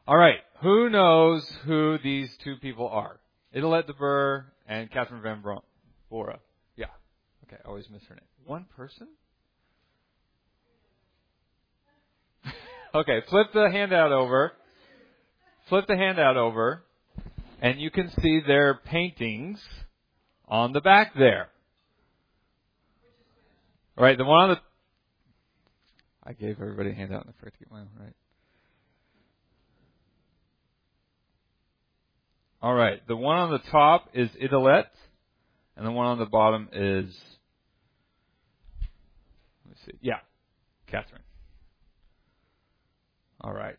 All right. Who knows who these two people are? Idelette de Burr and Catherine Van Bora. Yeah. Okay, I always miss her name. One person? Okay, flip the handout over. Flip the handout over, and you can see their paintings on the back there. All right, the one on the... I gave everybody a handout and I forgot to get my own, right? All right, the one on the top is Idelette, and the one on the bottom is... Let me see. Yeah, Catherine. All right.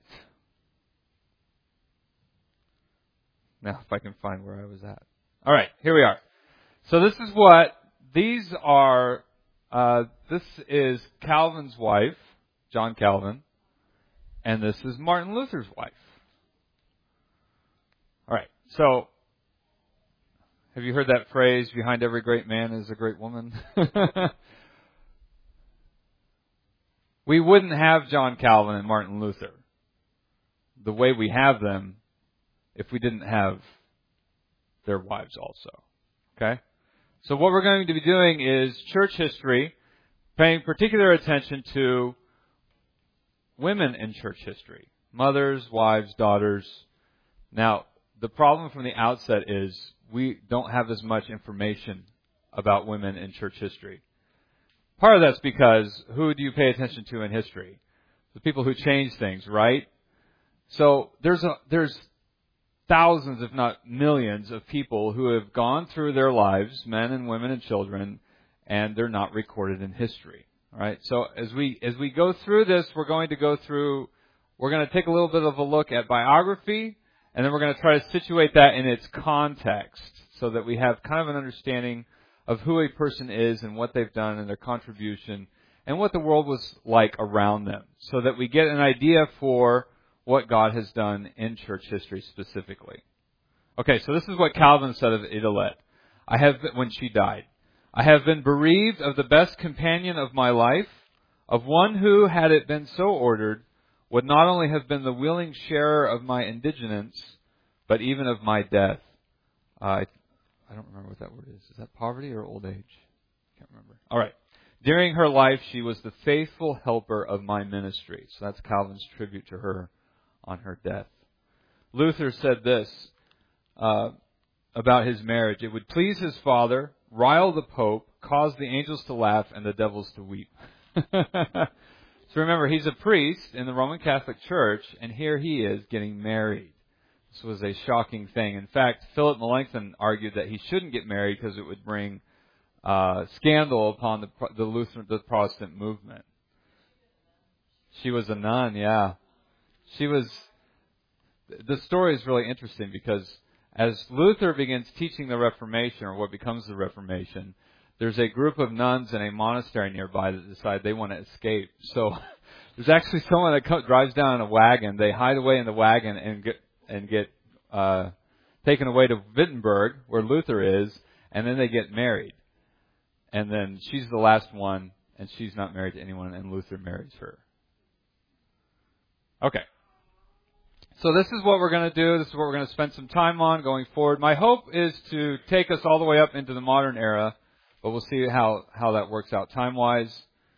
Now, if I can find where I was at. All right, here we are. So this is what these are. This is Calvin's wife, John Calvin, and this is Martin Luther's wife. All right. So, have you heard that phrase, behind every great man is a great woman? We wouldn't have John Calvin and Martin Luther the way we have them if we didn't have their wives also. Okay? So what we're going to be doing is church history, paying particular attention to women in church history. Mothers, wives, daughters. Now, the problem from the outset is we don't have as much information about women in church history. Part of that's because who do you pay attention to in history? The people who change things, right? So there's thousands, if not millions, of people who have gone through their lives, men and women and children, and they're not recorded in history. All right. So as we go through this, we're going to take a little bit of a look at biography, and then we're going to try to situate that in its context so that we have kind of an understanding of who a person is and what they've done and their contribution and what the world was like around them, so that we get an idea for what God has done in church history specifically. Okay, so this is what Calvin said of Idelette. When she died, I have been bereaved of the best companion of my life, of one who, had it been so ordered, would not only have been the willing sharer of my indigence, but even of my death. I don't remember what that word is. Is that poverty or old age? Can't remember. All right. During her life, she was the faithful helper of my ministry. So that's Calvin's tribute to her on her death. Luther said this about his marriage. It would please his father, rile the Pope, cause the angels to laugh and the devils to weep. So remember, he's a priest in the Roman Catholic Church, and here he is getting married. This was a shocking thing. In fact, Philip Melanchthon argued that he shouldn't get married because it would bring scandal upon the Protestant movement. She was a nun, yeah. The story is really interesting because as Luther begins teaching the Reformation, or what becomes the Reformation, there's a group of nuns in a monastery nearby that decide they want to escape. So there's actually someone that drives down in a wagon. They hide away in the wagon and get taken away to Wittenberg, where Luther is, and then they get married. And then she's the last one, and she's not married to anyone, and Luther marries her. Okay. So this is what we're going to do. This is what we're going to spend some time on going forward. My hope is to take us all the way up into the modern era, but we'll see how that works out time-wise.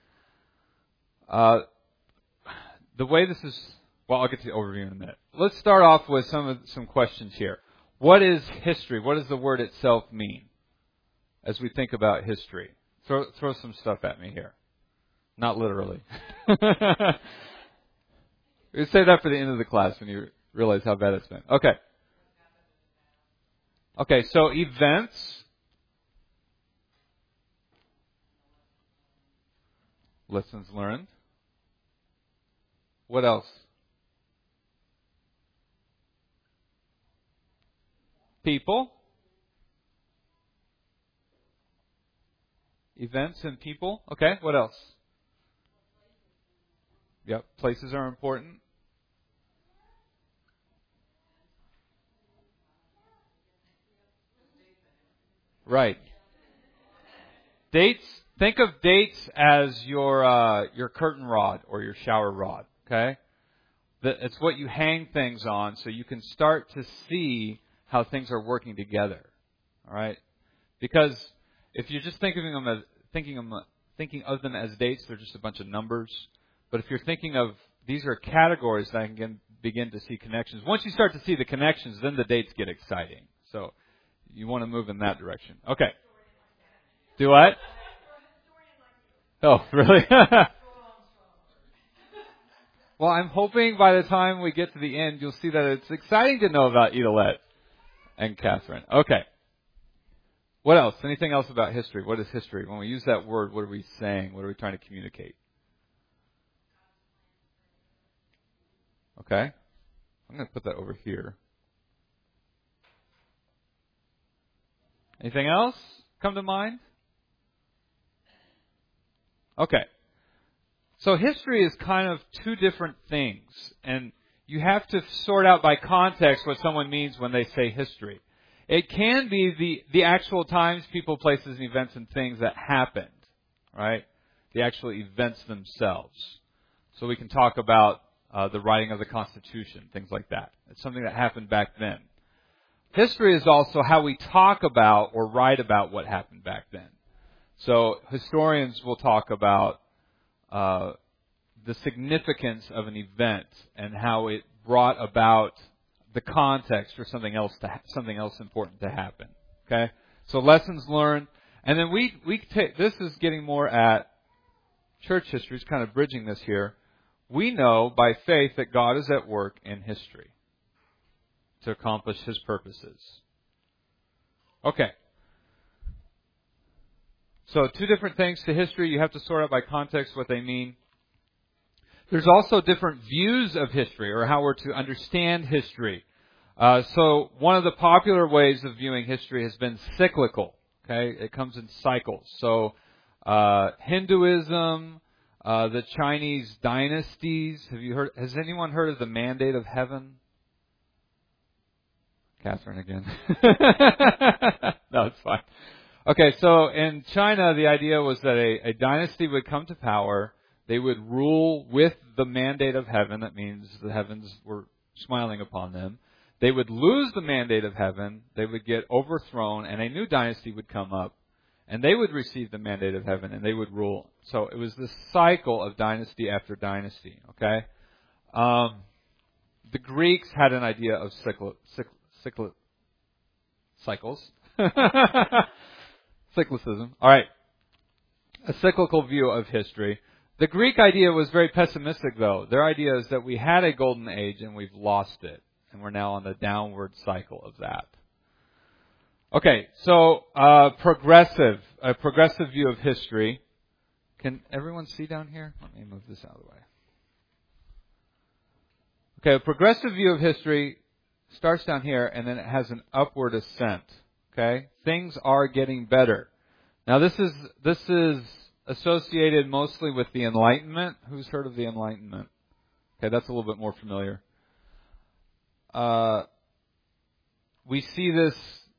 The way this is... Well, I'll get to the overview in a minute. Let's start off with some questions here. What is history? What does the word itself mean as we think about history? Throw some stuff at me here. Not literally. We'll save that for the end of the class when you realize how bad it's been. Okay, so events. Lessons learned. What else? People. Events and people. Okay, what else? Yep, places are important. Right. Dates. Think of dates as your curtain rod or your shower rod. Okay. It's what you hang things on so you can start to see how things are working together. All right? Because if you're just thinking of them as dates, they're just a bunch of numbers. But if you're thinking of these are categories that I can begin to see connections. Once you start to see the connections, then the dates get exciting. So you want to move in that direction. Okay. Do what? Oh, really? Well, I'm hoping by the time we get to the end, you'll see that it's exciting to know about Edelet and Catherine. Okay. What else? Anything else about history? What is history? When we use that word, what are we saying? What are we trying to communicate? Okay. I'm going to put that over here. Anything else come to mind? Okay. So history is kind of two different things, and you have to sort out by context what someone means when they say history. It can be the actual times, people, places, and events and things that happened, right? The actual events themselves. So we can talk about the writing of the Constitution, things like that. It's something that happened back then. History is also how we talk about or write about what happened back then. So historians will talk about the significance of an event and how it brought about the context for something else important to happen. Okay, so lessons learned, and then we take this is getting more at church history. It's kind of bridging this here. We know by faith that God is at work in history to accomplish His purposes. Okay. So two different things to history. You have to sort out by context what they mean. There's also different views of history, or how we're to understand history. So one of the popular ways of viewing history has been cyclical. Okay, it comes in cycles. So Hinduism, the Chinese dynasties. Has anyone heard of the Mandate of Heaven? Catherine again. No, it's fine. Okay, so in China, the idea was that a dynasty would come to power. They would rule with the mandate of heaven. That means the heavens were smiling upon them. They would lose the mandate of heaven. They would get overthrown, and a new dynasty would come up. And they would receive the mandate of heaven, and they would rule. So it was this cycle of dynasty after dynasty, okay? The Greeks had an idea of cycles. Cyclicism. All right. A cyclical view of history. The Greek idea was very pessimistic, though. Their idea is that we had a golden age and we've lost it. And we're now on the downward cycle of that. Okay, so a progressive view of history. Can everyone see down here? Let me move this out of the way. Okay, a progressive view of history starts down here and then it has an upward ascent. Okay? Things are getting better. Now this is associated mostly with the Enlightenment. Who's heard of the Enlightenment? Okay, that's a little bit more familiar. We see this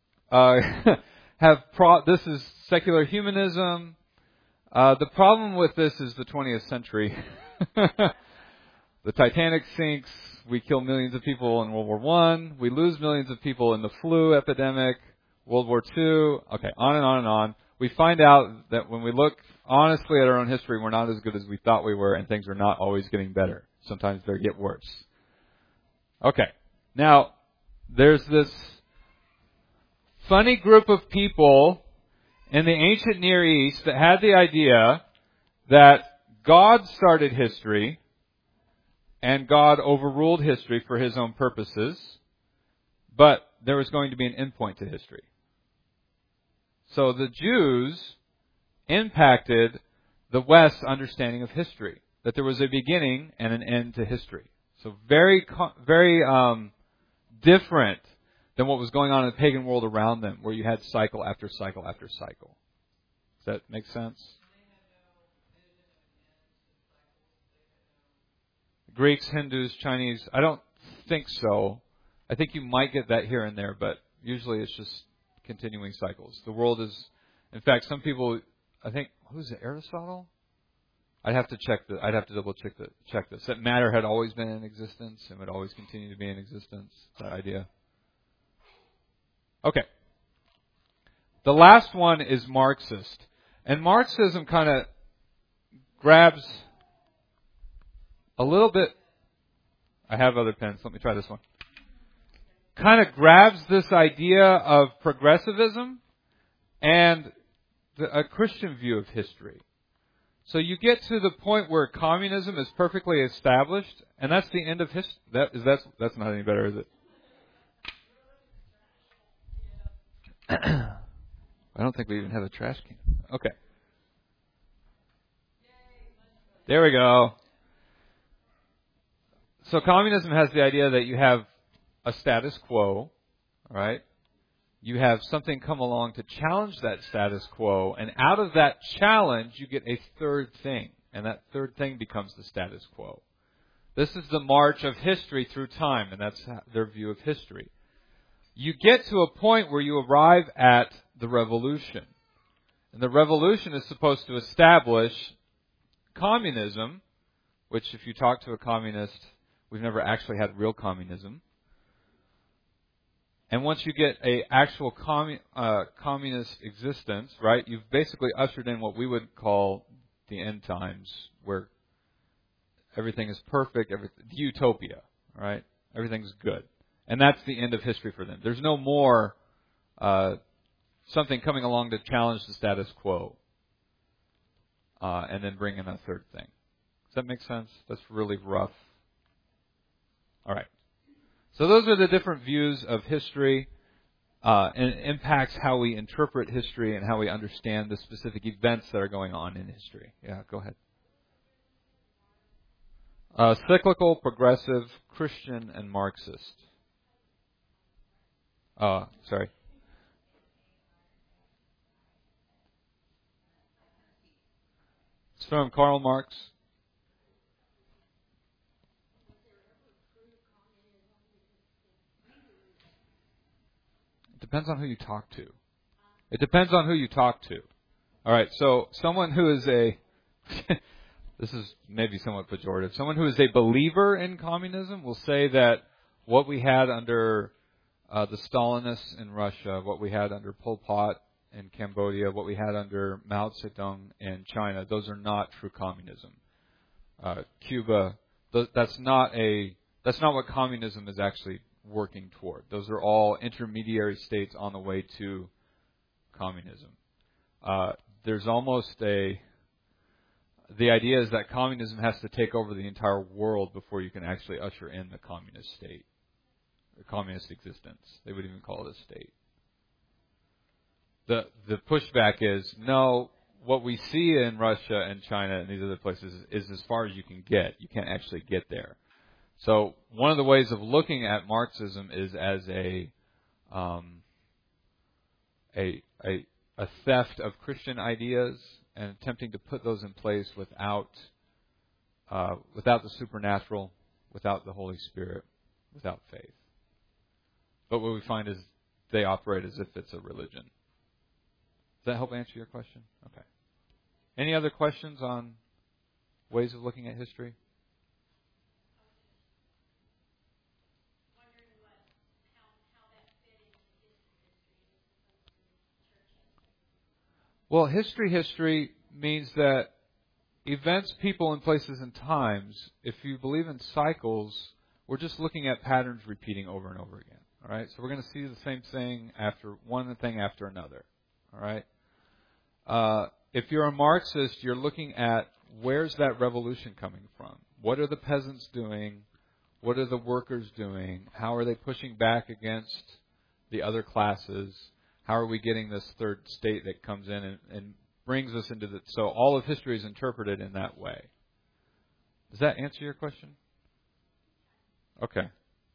this is secular humanism. The problem with this is the 20th century. The Titanic sinks. We kill millions of people in World War I. We lose millions of people in the flu epidemic. World War II. Okay, on and on and on. We find out that when we look honestly at our own history, we're not as good as we thought we were, and things are not always getting better. Sometimes they get worse. Okay. Now, there's this funny group of people in the ancient Near East that had the idea that God started history and God overruled history for His own purposes, but there was going to be an endpoint to history. So the Jews impacted the West's understanding of history, that there was a beginning and an end to history. So very different than what was going on in the pagan world around them, where you had cycle after cycle after cycle. Does that make sense? Greeks, Hindus, Chinese, I don't think so. I think you might get that here and there, but usually it's just continuing cycles. The world is, in fact, some people, I think, who's it, Aristotle? I'd have to double check this. That matter had always been in existence and would always continue to be in existence. That idea. Okay. The last one is Marxist. And Marxism kind of grabs a little bit. I have other pens. Let me try this one. Kind of grabs this idea of progressivism and a Christian view of history. So you get to the point where communism is perfectly established, and that's the end of history. That's not any better, is it? I don't think we even have a trash can. Okay. There we go. So communism has the idea that you have a status quo, right? You have something come along to challenge that status quo, and out of that challenge, you get a third thing, and that third thing becomes the status quo. This is the march of history through time, and that's their view of history. You get to a point where you arrive at the revolution. And the revolution is supposed to establish communism, which if you talk to a communist, we've never actually had real communism. And once you get a actual communist existence, right, you've basically ushered in what we would call the end times, where everything is perfect, the utopia, right? Everything's good. And that's the end of history for them. There's no more something coming along to challenge the status quo and then bring in a third thing. Does that make sense? That's really rough. All right. So those are the different views of history, and it impacts how we interpret history and how we understand the specific events that are going on in history. Yeah, go ahead. Cyclical, progressive, Christian, and Marxist. Sorry. It's from Karl Marx. It depends on who you talk to. It depends on who you talk to. All right, so someone who is this is maybe somewhat pejorative. Someone who is a believer in communism will say that what we had under the Stalinists in Russia, what we had under Pol Pot in Cambodia, what we had under Mao Zedong in China, those are not true communism. Cuba, that's not what communism is actually working toward. Those are all intermediary states on the way to communism. There's almost the idea is that communism has to take over the entire world before you can actually usher in the communist state, the communist existence. They would even call it a state. The pushback is, no, what we see in Russia and China and these other places is as far as you can get. You can't actually get there. So one of the ways of looking at Marxism is as a theft of Christian ideas and attempting to put those in place without the supernatural, without the Holy Spirit, without faith. But what we find is they operate as if it's a religion. Does that help answer your question? Okay. Any other questions on ways of looking at history? Well, history means that events, people, and places and times, if you believe in cycles, we're just looking at patterns repeating over and over again. All right? So we're going to see the same thing after one thing after another. All right? If you're a Marxist, you're looking at where's that revolution coming from? What are the peasants doing? What are the workers doing? How are they pushing back against the other classes? How are we getting this third state that comes in and brings us into the... So all of history is interpreted in that way. Does that answer your question? Okay.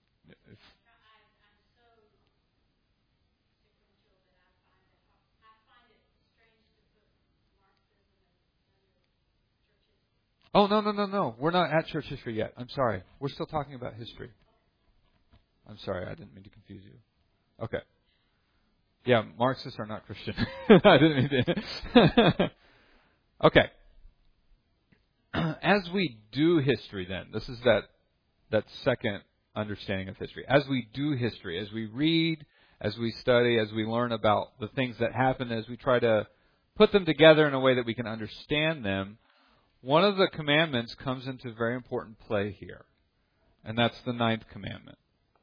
Oh, no. We're not at church history yet. I'm sorry. We're still talking about history. I'm sorry. I didn't mean to confuse you. Okay. Yeah, Marxists are not Christian. I didn't mean to. Okay. as we do history then, this is that second understanding of history. As we do history, as we read, as we study, as we learn about the things that happen, as we try to put them together in a way that we can understand them, one of the commandments comes into very important play here. And that's the 9th commandment.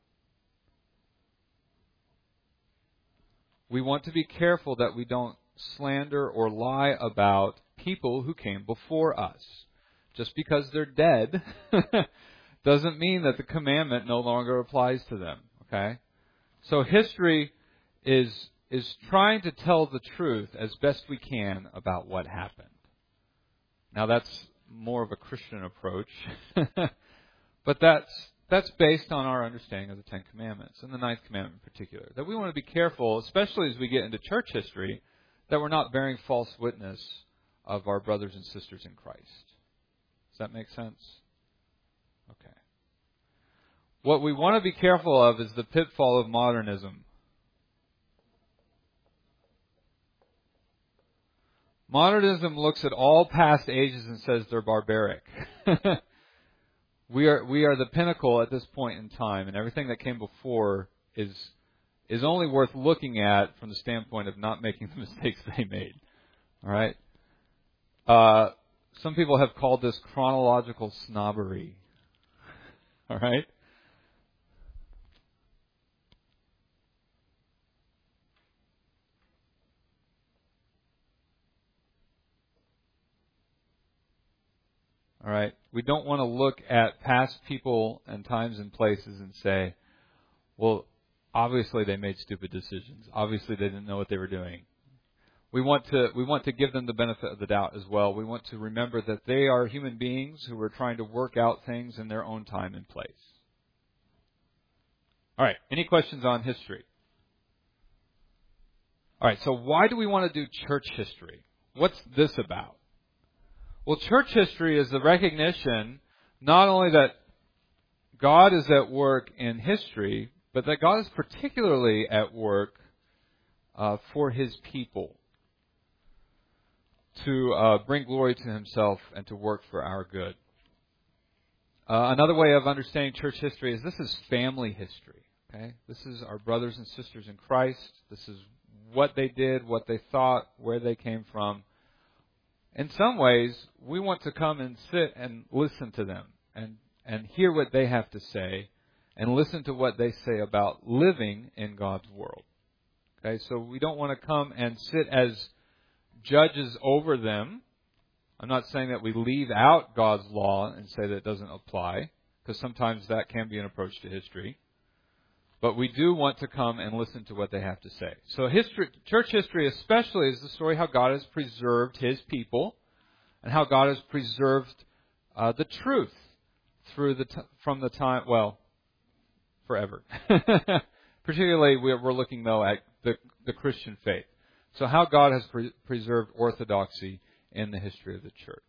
We want to be careful that we don't slander or lie about people who came before us. Just because they're dead doesn't mean that the commandment no longer applies to them. Okay? So history is trying to tell the truth as best we can about what happened. Now that's more of a Christian approach, but that's based on our understanding of the 10 Commandments, and the 9th commandment in particular. That we want to be careful, especially as we get into church history, that we're not bearing false witness of our brothers and sisters in Christ. Does that make sense? Okay. What we want to be careful of is the pitfall of modernism. Modernism looks at all past ages and says they're barbaric. We are the pinnacle at this point in time, and everything that came before is only worth looking at from the standpoint of not making the mistakes they made. All right? Some people have called this chronological snobbery. All right? All right? We don't want to look at past people and times and places and say, well, obviously they made stupid decisions. Obviously they didn't know what they were doing. We want to give them the benefit of the doubt as well. We want to remember that they are human beings who are trying to work out things in their own time and place. All right, any questions on history? All right, so why do we want to do church history? What's this about? Well, church history is the recognition not only that God is at work in history, but that God is particularly at work for His people to bring glory to Himself and to work for our good. Another way of understanding church history is this is family history. Okay, this is our brothers and sisters in Christ. This is what they did, what they thought, where they came from. In some ways, we want to come and sit and listen to them and hear what they have to say and listen to what they say about living in God's world. Okay, so we don't want to come and sit as judges over them. I'm not saying that we leave out God's law and say that it doesn't apply, because sometimes that can be an approach to history. But we do want to come and listen to what they have to say. So church history especially is the story how God has preserved His people and how God has preserved the truth from the time, forever. Particularly we're looking, though, at the Christian faith. So how God has preserved orthodoxy in the history of the church.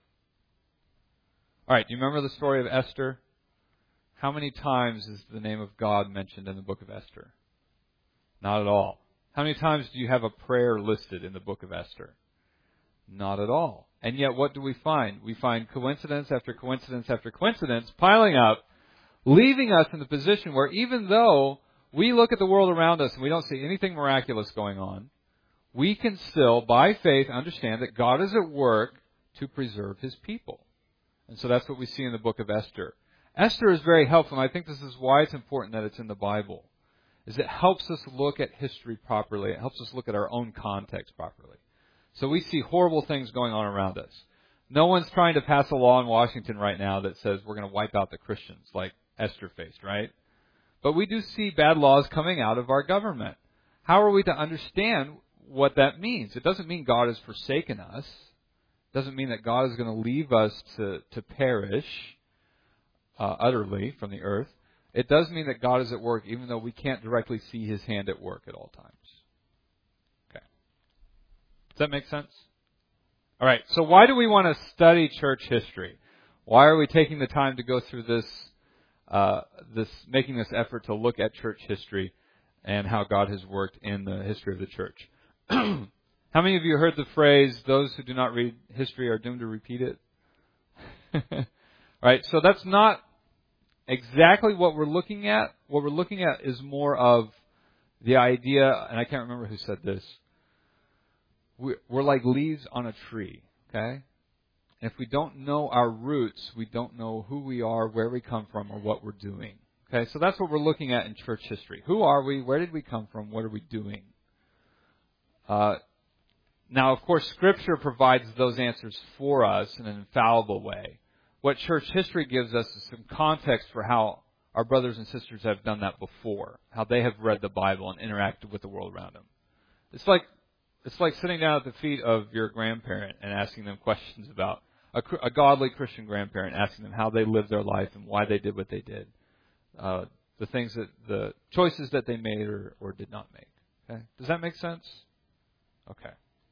All right, do you remember the story of Esther? How many times is the name of God mentioned in the book of Esther? Not at all. How many times do you have a prayer listed in the book of Esther? Not at all. And yet what do we find? We find coincidence after coincidence after coincidence piling up, leaving us in the position where even though we look at the world around us and we don't see anything miraculous going on, we can still, by faith, understand that God is at work to preserve His people. And so that's what we see in the book of Esther. Esther is very helpful, and I think this is why it's important that it's in the Bible, is it helps us look at history properly. It helps us look at our own context properly. So we see horrible things going on around us. No one's trying to pass a law in Washington right now that says we're going to wipe out the Christians like Esther faced, right? But we do see bad laws coming out of our government. How are we to understand what that means? It doesn't mean God has forsaken us. It doesn't mean that God is going to leave us to perish utterly from the earth. It does mean that God is at work even though we can't directly see His hand at work at all times. Okay. Does that make sense? All right. So why do we want to study church history? Why are we taking the time to go through making this effort to look at church history and how God has worked in the history of the church? How many of you heard the phrase, those who do not read history are doomed to repeat it? Right? So that's not exactly what we're looking at. What we're looking at is more of the idea, and I can't remember who said this. We're like leaves on a tree, okay? And if we don't know our roots, we don't know who we are, where we come from, or what we're doing. Okay, so that's what we're looking at in church history. Who are we? Where did we come from? What are we doing? Now, of course, Scripture provides those answers for us in an infallible way. What church history gives us is some context for how our brothers and sisters have done that before, how they have read the Bible and interacted with the world around them. It's like sitting down at the feet of your grandparent and asking them questions about a godly Christian grandparent, asking them how they lived their life and why they did what they did, the choices that they made or did not make. Okay, does that make sense? Okay.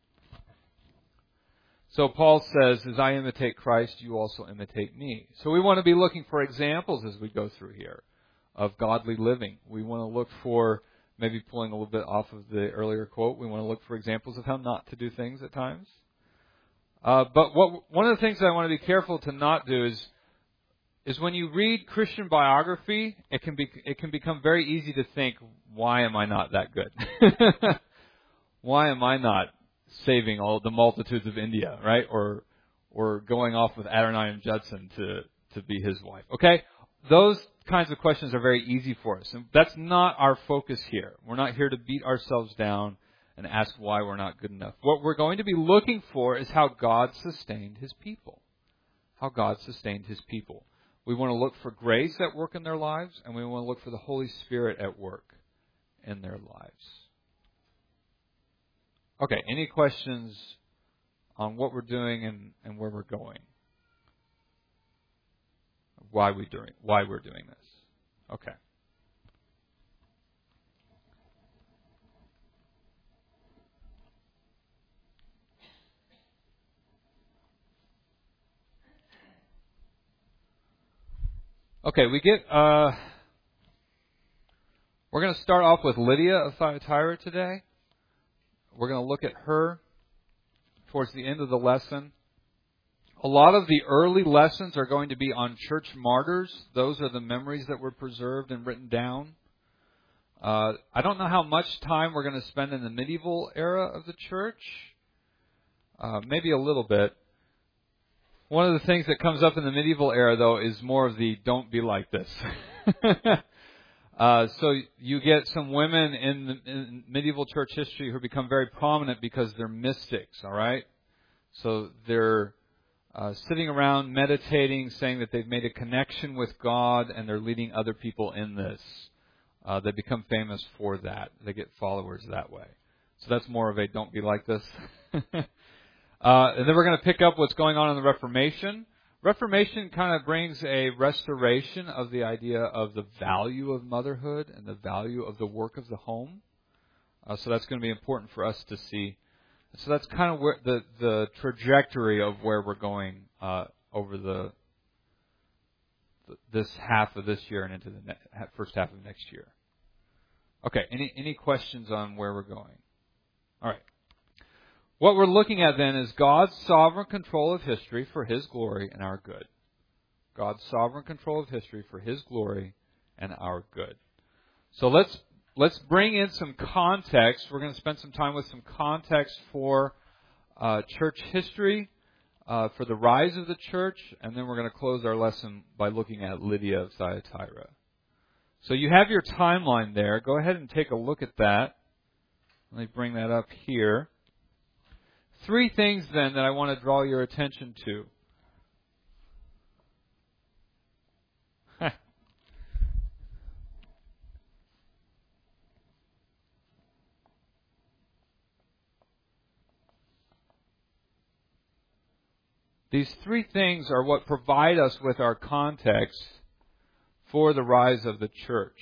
So Paul says, as I imitate Christ, you also imitate me. So we want to be looking for examples as we go through here of godly living. We want to look for, maybe pulling a little bit off of the earlier quote, we want to look for examples of how not to do things at times. But one of the things that I want to be careful to not do is when you read Christian biography, it can become very easy to think, why am I not that good? Why am I not saving all the multitudes of India, right? Or going off with Adoniram Judson to be his wife. Okay? Those kinds of questions are very easy for us. And that's not our focus here. We're not here to beat ourselves down and ask why we're not good enough. What we're going to be looking for is how God sustained His people. How God sustained His people. We want to look for grace at work in their lives, and we want to look for the Holy Spirit at work in their lives. Okay, any questions on what we're doing and where we're going? Why we're doing this? Okay. Okay, we're going to start off with Lydia of Thyatira today. We're going to look at her towards the end of the lesson. A lot of the early lessons are going to be on church martyrs. Those are the memories that were preserved and written down. I don't know how much time we're going to spend in the medieval era of the church. Maybe a little bit. One of the things that comes up in the medieval era, though, is more of the don't be like this. So you get some women in medieval church history who become very prominent because they're mystics, all right? So they're sitting around meditating, saying that they've made a connection with God and they're leading other people in this. They become famous for that. They get followers that way. So that's more of a don't be like this. And then we're going to pick up what's going on in the Reformation. Reformation kind of brings a restoration of the idea of the value of motherhood and the value of the work of the home. So that's going to be important for us to see. So that's kind of where the trajectory of where we're going over this half of this year and into the first half of next year. Okay, any questions on where we're going? All right. What we're looking at then is God's sovereign control of history for His glory and our good. God's sovereign control of history for His glory and our good. So let's bring in some context. We're going to spend some time with some context for church history, for the rise of the church, and then we're going to close our lesson by looking at Lydia of Thyatira. So you have your timeline there. Go ahead and take a look at that. Let me bring that up here. 3 things then that I want to draw your attention to. These 3 things are what provide us with our context for the rise of the church.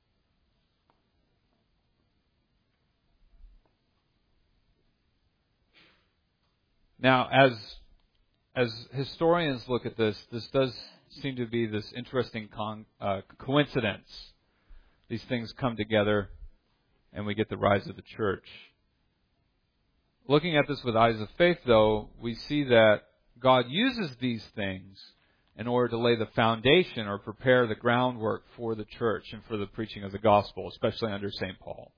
Now, as historians look at this does seem to be this interesting coincidence. These things come together, and we get the rise of the church. Looking at this with eyes of faith, though, we see that God uses these things in order to lay the foundation or prepare the groundwork for the church and for the preaching of the gospel, especially under St. Paul.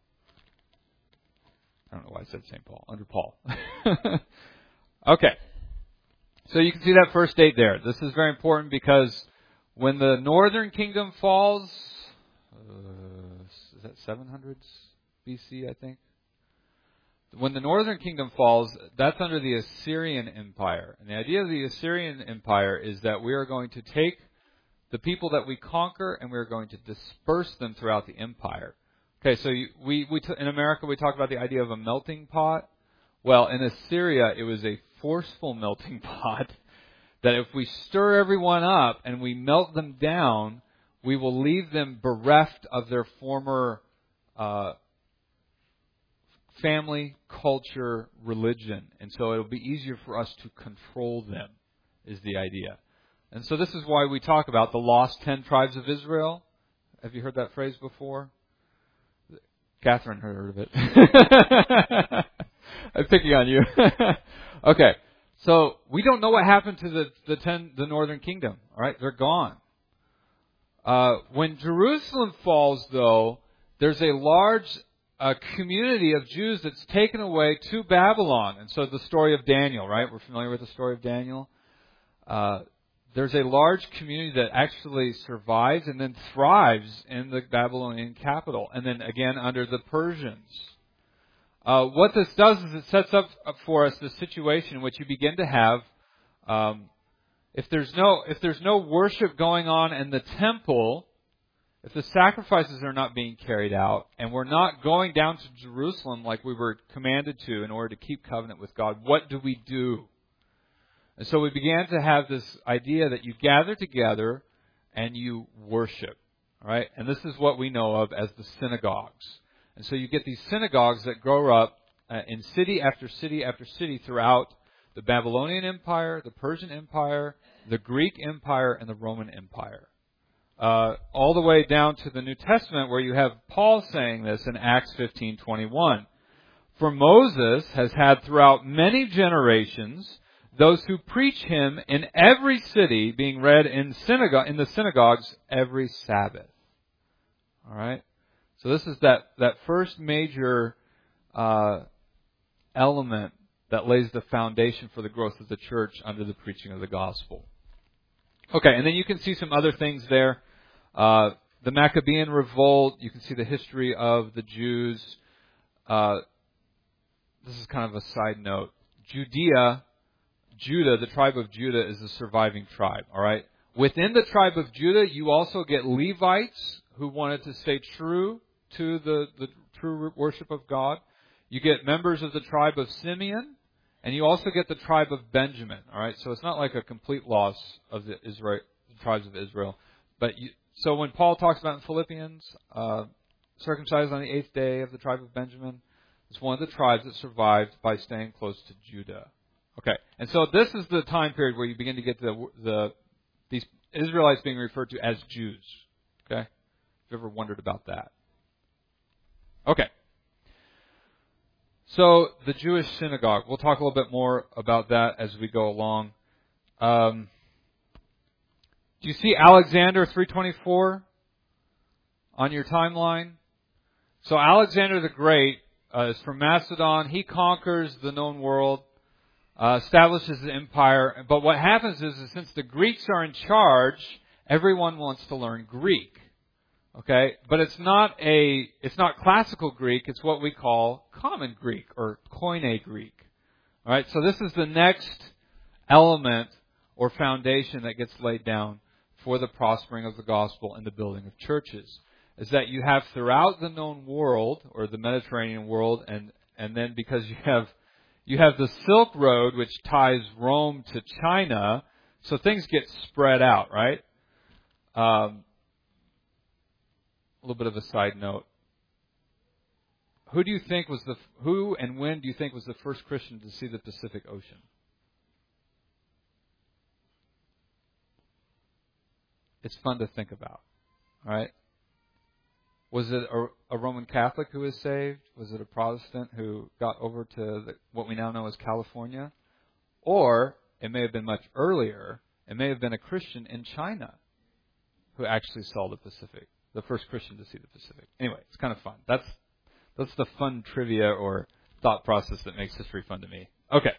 I don't know why I said St. Paul. Under Paul. Okay. So you can see that first date there. This is very important because when the northern kingdom falls, is that 700s BC, I think? When the northern kingdom falls, that's under the Assyrian Empire. And the idea of the Assyrian Empire is that we are going to take the people that we conquer and we are going to disperse them throughout the empire. Okay, so in America we talk about the idea of a melting pot. Well, in Assyria it was a forceful melting pot that if we stir everyone up and we melt them down, we will leave them bereft of their former family, culture, religion. And so it'll be easier for us to control them, is the idea. And so this is why we talk about the lost 10 tribes of Israel. Have you heard that phrase before? Catherine heard of it. I'm picking on you. Okay. So we don't know what happened to the northern kingdom. All right. They're gone. When Jerusalem falls, though, there's a large community of Jews that's taken away to Babylon. And so the story of Daniel, right? We're familiar with the story of Daniel. There's a large community that actually survives and then thrives in the Babylonian capital. And then again under the Persians. What this does is it sets up for us the situation in which you begin to have, if there's no worship going on in the temple, if the sacrifices are not being carried out, and we're not going down to Jerusalem like we were commanded to in order to keep covenant with God, what do we do? And so we began to have this idea that you gather together and you worship. All right? And this is what we know of as the synagogues. And so you get these synagogues that grow up in city after city after city throughout the Babylonian Empire, the Persian Empire, the Greek Empire, and the Roman Empire. All the way down to the New Testament where you have Paul saying this in Acts 15:21. For Moses has had throughout many generations those who preach him in every city, being read in the synagogues every Sabbath. All right? So this is that first major element that lays the foundation for the growth of the church under the preaching of the gospel. Okay, and then you can see some other things there. The Maccabean revolt, you can see the history of the Jews. This is kind of a side note. Judah, the tribe of Judah, is the surviving tribe. All right. Within the tribe of Judah, you also get Levites who wanted to stay true to the true worship of God. You get members of the tribe of Simeon, and you also get the tribe of Benjamin. All right. So it's not like a complete loss of the tribes of Israel. So when Paul talks about in Philippians, circumcised on the 8th day of the tribe of Benjamin, it's one of the tribes that survived by staying close to Judah. Okay, and so this is the time period where you begin to get these Israelites being referred to as Jews. Okay, have you ever wondered about that? Okay, so the Jewish synagogue. We'll talk a little bit more about that as we go along. Do you see Alexander 324 on your timeline? So Alexander the Great is from Macedon. He conquers the known world. Establishes the empire. But what happens is since the Greeks are in charge, everyone wants to learn Greek. Okay? But it's not classical Greek, it's what we call common Greek or Koine Greek. Alright, so this is the next element or foundation that gets laid down for the prospering of the gospel and the building of churches. Is that you have throughout the known world, or the Mediterranean world, and then because you have the Silk Road, which ties Rome to China, so things get spread out, right? A little bit of a side note. Who and when do you think was the first Christian to see the Pacific Ocean? It's fun to think about, all right? Was it a Roman Catholic who was saved? Was it a Protestant who got over to what we now know as California? Or it may have been much earlier, It may have been a Christian in China who actually saw the Pacific, the first Christian to see the Pacific. Anyway, it's kind of fun. That's the fun trivia or thought process that makes history fun to me. Okay.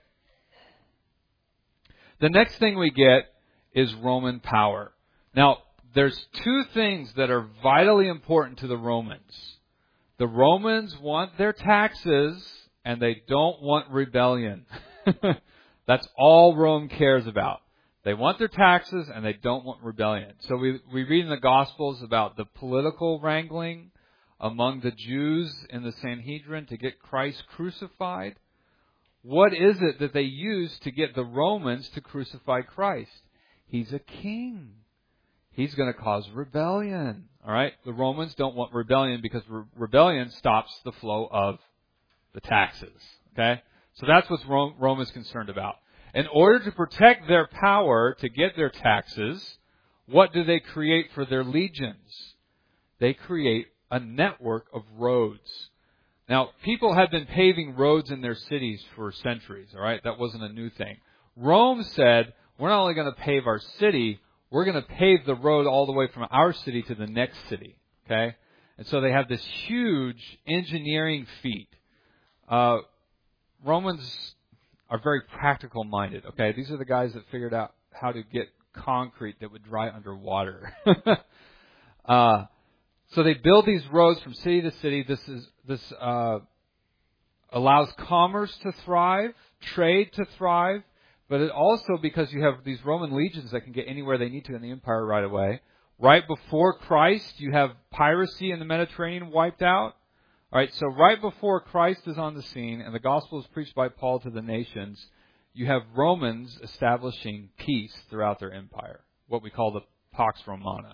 The next thing we get is Roman power. Now, there's two things that are vitally important to the Romans. The Romans want their taxes, and they don't want rebellion. That's all Rome cares about. They want their taxes, and they don't want rebellion. So we read in the Gospels about the political wrangling among the Jews in the Sanhedrin to get Christ crucified. What is it that they use to get the Romans to crucify Christ? He's a king. He's going to cause rebellion. All right? The Romans don't want rebellion because rebellion stops the flow of the taxes. Okay? So that's what Rome is concerned about. In order to protect their power to get their taxes, what do they create for their legions? They create a network of roads. Now, people had been paving roads in their cities for centuries, all right? That wasn't a new thing. Rome said, we're not only going to pave our city, we're going to pave the road all the way from our city to the next city, okay? And so they have this huge engineering feat. Romans are very practical minded, okay? These are the guys that figured out how to get concrete that would dry underwater. So they build these roads from city to city. This allows commerce to thrive, trade to thrive, but it also, because you have these Roman legions that can get anywhere they need to in the empire right away. Right before Christ, you have piracy in the Mediterranean wiped out. All right, so right before Christ is on the scene and the gospel is preached by Paul to the nations, you have Romans establishing peace throughout their empire, what we call the Pax Romana.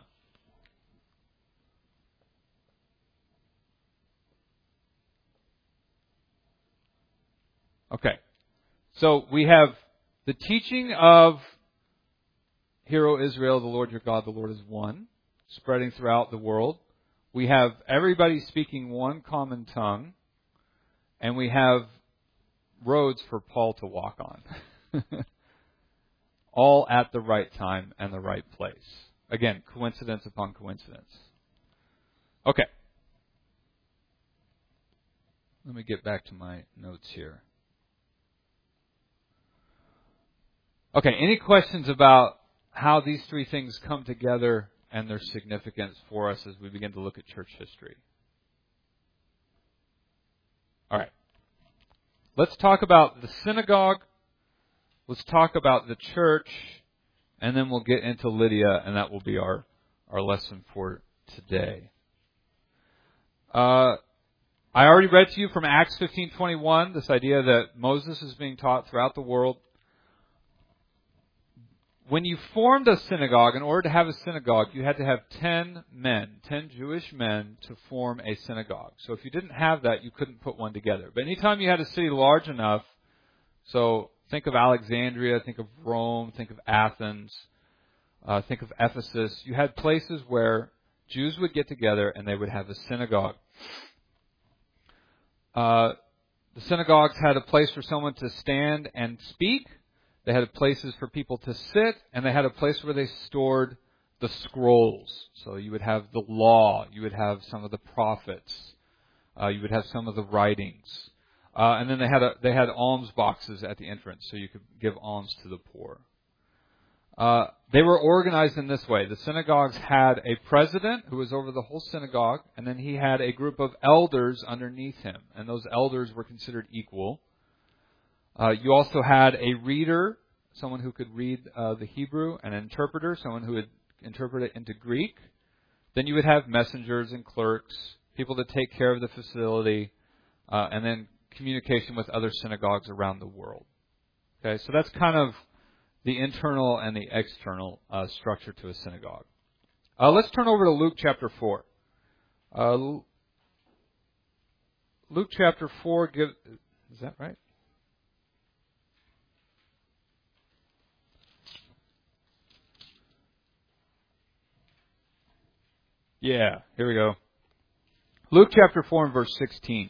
Okay, so we have the teaching of Hear, O Israel, the Lord your God, the Lord is one, spreading throughout the world. We have everybody speaking one common tongue, and we have roads for Paul to walk on. All at the right time and the right place. Again, coincidence upon coincidence. Okay. Let me get back to my notes here. Okay, any questions about how these three things come together and their significance for us as we begin to look at church history? All right. Let's talk about the synagogue. Let's talk about the church. And then we'll get into Lydia, and that will be our lesson for today. I already read to you from Acts 15:21, this idea that Moses is being taught throughout the world. When you formed a synagogue, in order to have a synagogue, you had to have 10 Jewish men to form a synagogue. So if you didn't have that, you couldn't put one together. But anytime you had a city large enough, so think of Alexandria, think of Rome, think of Athens, think of Ephesus, you had places where Jews would get together and they would have a synagogue. The synagogues had a place for someone to stand and speak. They had places for people to sit, and they had a place where they stored the scrolls. So you would have the law, you would have some of the prophets, you would have some of the writings, and then they had alms boxes at the entrance, so you could give alms to the poor. They were organized in this way. The synagogues had a president who was over the whole synagogue, and then he had a group of elders underneath him, and those elders were considered equal. You also had a reader, someone who could read the Hebrew, an interpreter, someone who would interpret it into Greek. Then you would have messengers and clerks, people to take care of the facility, and then communication with other synagogues around the world. Okay, so that's kind of the internal and the external structure to a synagogue. Let's turn over to Luke chapter 4. Luke chapter 4, is that right? Yeah, here we go. Luke chapter 4 and verse 16.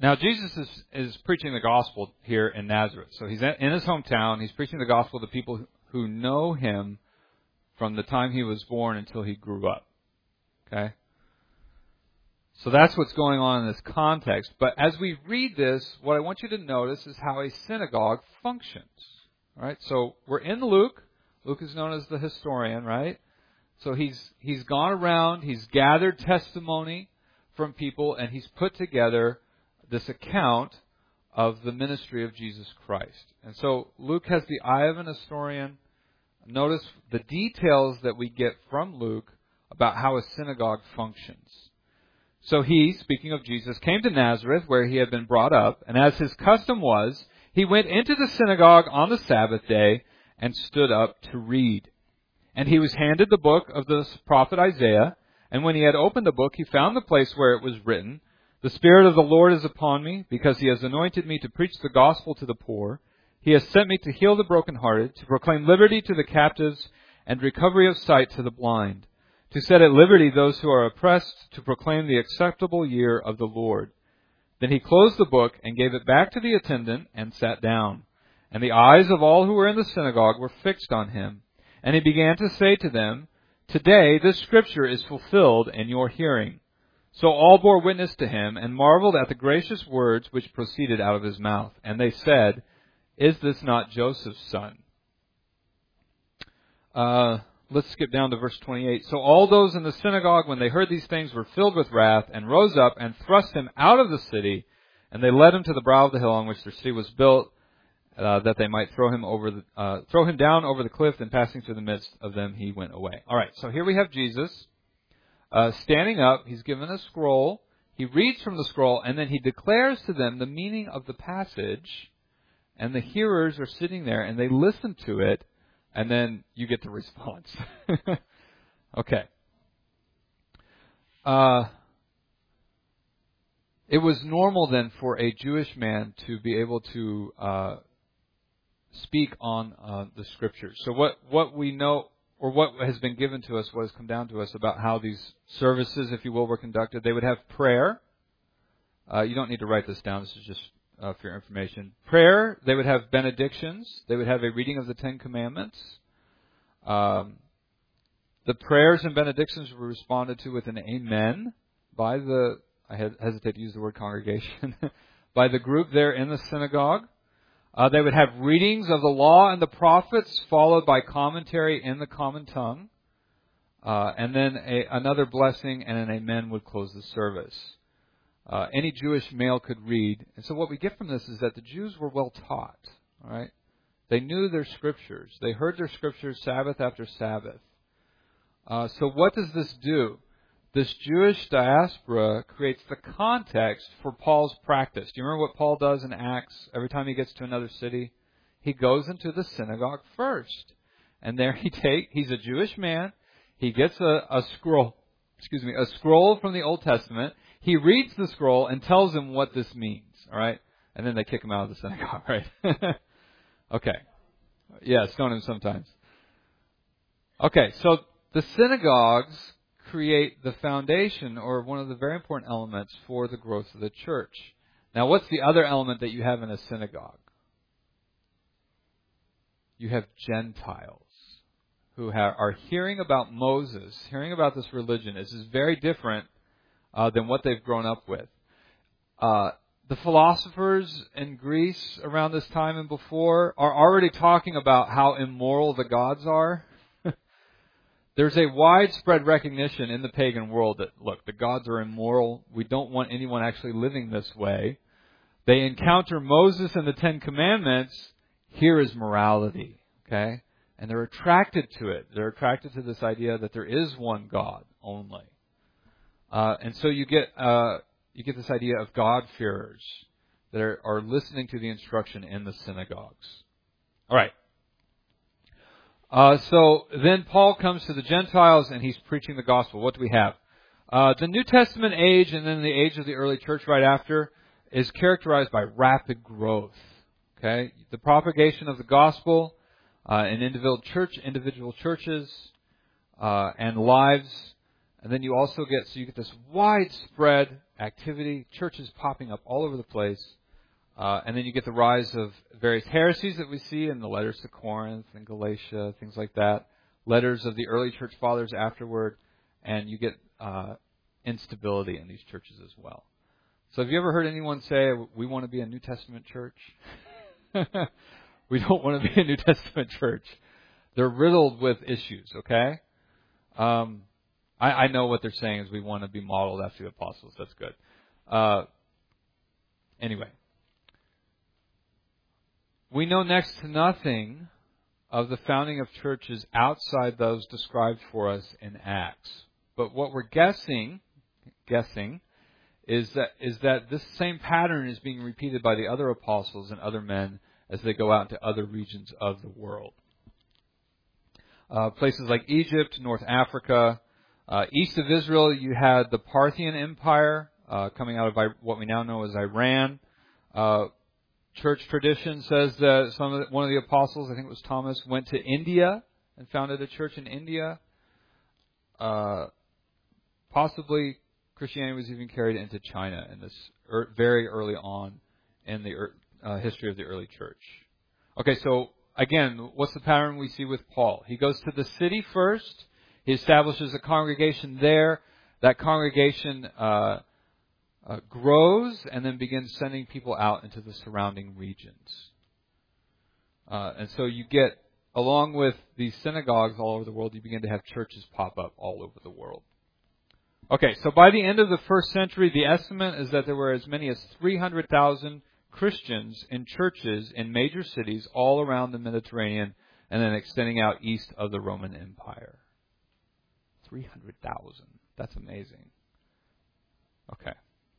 Now, Jesus is preaching the gospel here in Nazareth. So he's in his hometown. He's preaching the gospel to people who know him from the time he was born until he grew up. Okay? So that's what's going on in this context. But as we read this, what I want you to notice is how a synagogue functions. All right? So we're in Luke. Luke is known as the historian, right? So he's gone around, he's gathered testimony from people, and he's put together this account of the ministry of Jesus Christ. And so Luke has the eye of an historian. Notice the details that we get from Luke about how a synagogue functions. So he, speaking of Jesus, came to Nazareth where he had been brought up, and as his custom was, he went into the synagogue on the Sabbath day and stood up to read. And he was handed the book of the prophet Isaiah, and when he had opened the book, he found the place where it was written, "The Spirit of the Lord is upon me, because he has anointed me to preach the gospel to the poor. He has sent me to heal the brokenhearted, to proclaim liberty to the captives, and recovery of sight to the blind, to set at liberty those who are oppressed, to proclaim the acceptable year of the Lord." Then he closed the book and gave it back to the attendant and sat down. And the eyes of all who were in the synagogue were fixed on him. And he began to say to them, "Today this scripture is fulfilled in your hearing." So all bore witness to him and marveled at the gracious words which proceeded out of his mouth. And they said, "Is this not Joseph's son?" Let's skip down to verse 28. So all those in the synagogue, when they heard these things, were filled with wrath and rose up and thrust him out of the city. And they led him to the brow of the hill on which their city was built, that they might throw him down over the cliff. And passing through the midst of them, he went away. All right. So here we have Jesus standing up. He's given a scroll. He reads from the scroll, and then he declares to them the meaning of the passage. And the hearers are sitting there, and they listen to it. And then you get the response. Okay. It was normal then for a Jewish man to be able to speak on the Scriptures. So what we know, or what has been given to us, what has come down to us about how these services, if you will, were conducted. They would have prayer. You don't need to write this down. This is just for your information. Prayer. They would have benedictions. They would have a reading of the Ten Commandments. The prayers and benedictions were responded to with an amen by I hesitate to use the word congregation, by the group there in the synagogue. They would have readings of the law and the prophets, followed by commentary in the common tongue. And then another blessing and an amen would close the service. Any Jewish male could read. And so what we get from this is that the Jews were well taught. All right? They knew their Scriptures. They heard their Scriptures Sabbath after Sabbath. So what does this do? This Jewish diaspora creates the context for Paul's practice. Do you remember what Paul does in Acts? Every time he gets to another city, he goes into the synagogue first. And there he's a Jewish man. He gets a scroll from the Old Testament. He reads the scroll and tells them what this means, all right? And then they kick him out of the synagogue, right? Okay. Yeah, stone him sometimes. Okay, so the synagogues create the foundation, or one of the very important elements for the growth of the church. Now, what's the other element that you have in a synagogue? You have Gentiles who are hearing about Moses, hearing about this religion. This is very different than what they've grown up with. The philosophers in Greece around this time and before are already talking about how immoral the gods are. There's a widespread recognition in the pagan world that, look, the gods are immoral. We don't want anyone actually living this way. They encounter Moses and the Ten Commandments. Here is morality, okay? And they're attracted to it. They're attracted to this idea that there is one God only. And so you get this idea of God-fearers that are listening to the instruction in the synagogues. All right. So then Paul comes to the Gentiles and he's preaching the gospel. What do we have? The New Testament age and then the age of the early church right after is characterized by rapid growth. Okay? The propagation of the gospel in individual churches and lives, And then you also get this widespread activity, churches popping up all over the place. And then you get the rise of various heresies that we see in the letters to Corinth and Galatia, things like that. Letters of the early church fathers afterward. And you get instability in these churches as well. So have you ever heard anyone say, we want to be a New Testament church? We don't want to be a New Testament church. They're riddled with issues, okay? I know what they're saying is we want to be modeled after the apostles. That's good. Anyway. We know next to nothing of the founding of churches outside those described for us in Acts. But what we're guessing is that this same pattern is being repeated by the other apostles and other men as they go out into other regions of the world. Places like Egypt, North Africa. East of Israel, you had the Parthian Empire coming out of what we now know as Iran. Church tradition says that one of the apostles, I think it was Thomas, went to India and founded a church in India. Possibly Christianity was even carried into China in this very early on in the history of the early church. Okay, so again, what's the pattern we see with Paul? He goes to the city first. He establishes a congregation there. That congregation grows and then begins sending people out into the surrounding regions. And so you get, along with these synagogues all over the world, you begin to have churches pop up all over the world. Okay, so by the end of the first century, the estimate is that there were as many as 300,000 Christians in churches in major cities all around the Mediterranean and then extending out east of the Roman Empire. 300,000. That's amazing. Okay.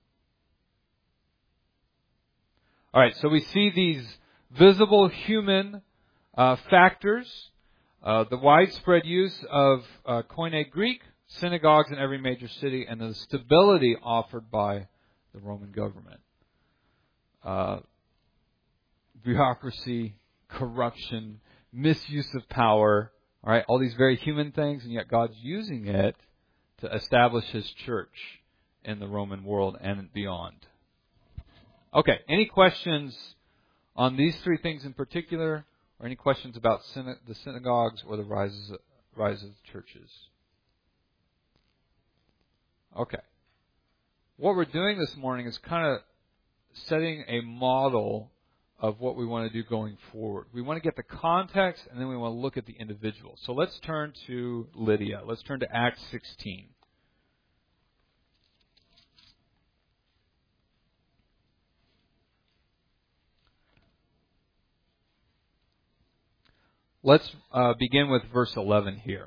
All right, so we see these visible human factors, the widespread use of Koine Greek, synagogues in every major city, and the stability offered by the Roman government. Bureaucracy, corruption, misuse of power, all right, all these very human things, and yet God's using it to establish His church in the Roman world and beyond. Okay, any questions on these three things in particular, or any questions about the synagogues or the rise of churches? Okay. What we're doing this morning is kind of setting a model of what we want to do going forward. We want to get the context, and then we want to look at the individual. So let's turn to Lydia. Let's turn to Acts 16. Let's begin with verse 11 here.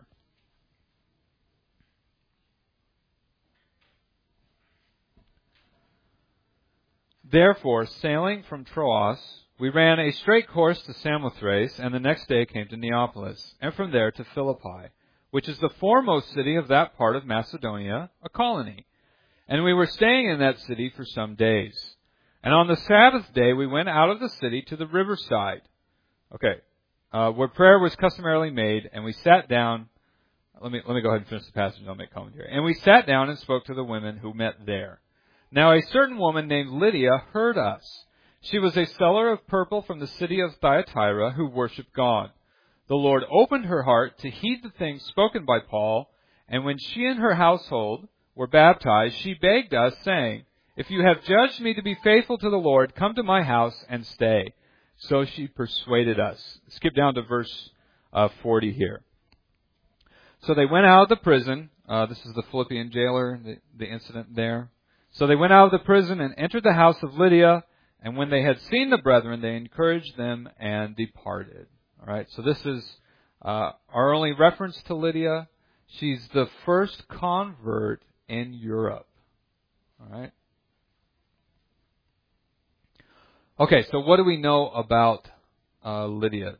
Therefore, sailing from Troas, we ran a straight course to Samothrace, and the next day came to Neapolis, and from there to Philippi, which is the foremost city of that part of Macedonia, a colony. And we were staying in that city for some days. And on the Sabbath day we went out of the city to the riverside, where prayer was customarily made, and we sat down. Let me go ahead and finish the passage, and I'll make commentary. And we sat down and spoke to the women who met there. Now a certain woman named Lydia heard us. She was a seller of purple from the city of Thyatira who worshipped God. The Lord opened her heart to heed the things spoken by Paul, and when she and her household were baptized, she begged us, saying, "If you have judged me to be faithful to the Lord, come to my house and stay." So she persuaded us. Skip down to verse 40 here. So they went out of the prison. This is the Philippian jailer, the incident there. So they went out of the prison and entered the house of Lydia, and when they had seen the brethren, they encouraged them and departed. All right, so this is our only reference to Lydia. She's the first convert in Europe. All right. Okay, so what do we know about Lydia?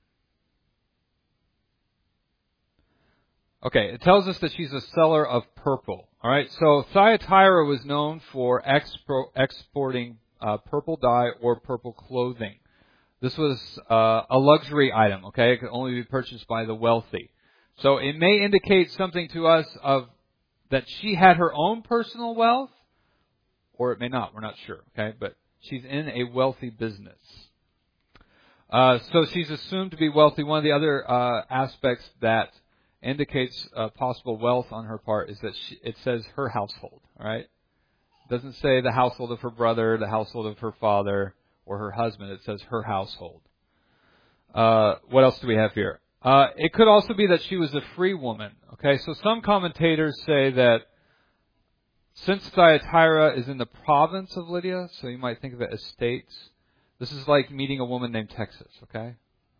Okay, it tells us that she's a seller of purple. All right, so Thyatira was known for exporting purple dye or purple clothing. This was a luxury item, okay? It could only be purchased by the wealthy. So it may indicate something to us of that she had her own personal wealth, or it may not. We're not sure. Okay, but she's in a wealthy business. So she's assumed to be wealthy. One of the other aspects that indicates possible wealth on her part is that it says her household. All right, it doesn't say the household of her brother, the household of her father, or her husband. It says her household. What else do we have here? It could also be that she was a free woman. Okay, so some commentators say that since Thyatira is in the province of Lydia, so you might think of it as states, this is like meeting a woman named Texas, okay?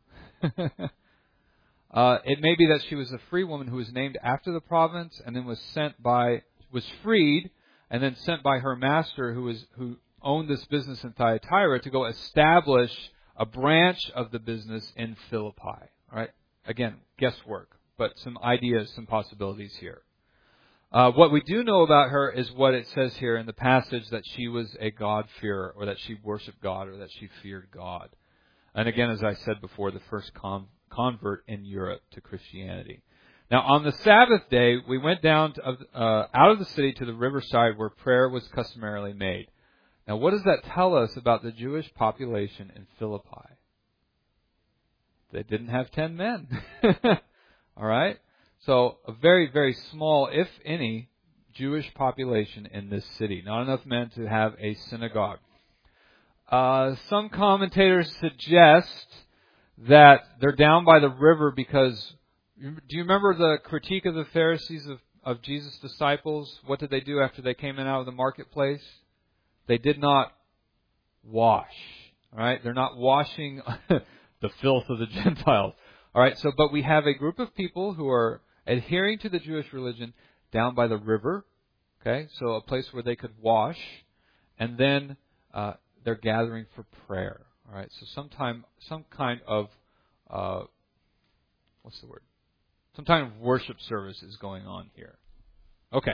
It may be that she was a free woman who was named after the province and then was freed and then sent by her master who owned this business in Thyatira to go establish a branch of the business in Philippi. All right? Again, guesswork, but some ideas, some possibilities here. What we do know about her is what it says here in the passage, that she was a God-fearer, or that she worshiped God, or that she feared God. And again, as I said before, the first convert in Europe to Christianity. Now, on the Sabbath day, we went down out of the city to the riverside where prayer was customarily made. Now, what does that tell us about the Jewish population in Philippi? They didn't have 10 men. All right? So, a very, very small, if any, Jewish population in this city. Not enough men to have a synagogue. Some commentators suggest that they're down by the river because, do you remember the critique of the Pharisees of Jesus' disciples? What did they do after they came in out of the marketplace? They did not wash. All right? They're not washing the filth of the Gentiles. All right? So, but we have a group of people who are adhering to the Jewish religion down by the river. Okay? So a place where they could wash. And then they're gathering for prayer. All right? So some kind of what's the word? Some kind of worship service is going on here. Okay.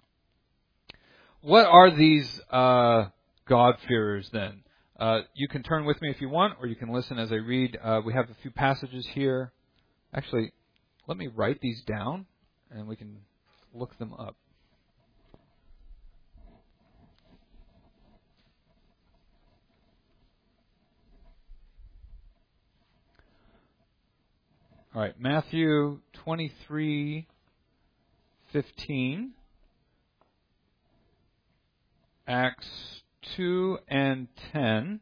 What are these God-fearers then? You can turn with me if you want, or you can listen as I read. We have a few passages here. Actually, let me write these down, and we can look them up. All right, Matthew 23:15, Acts 2 and 10,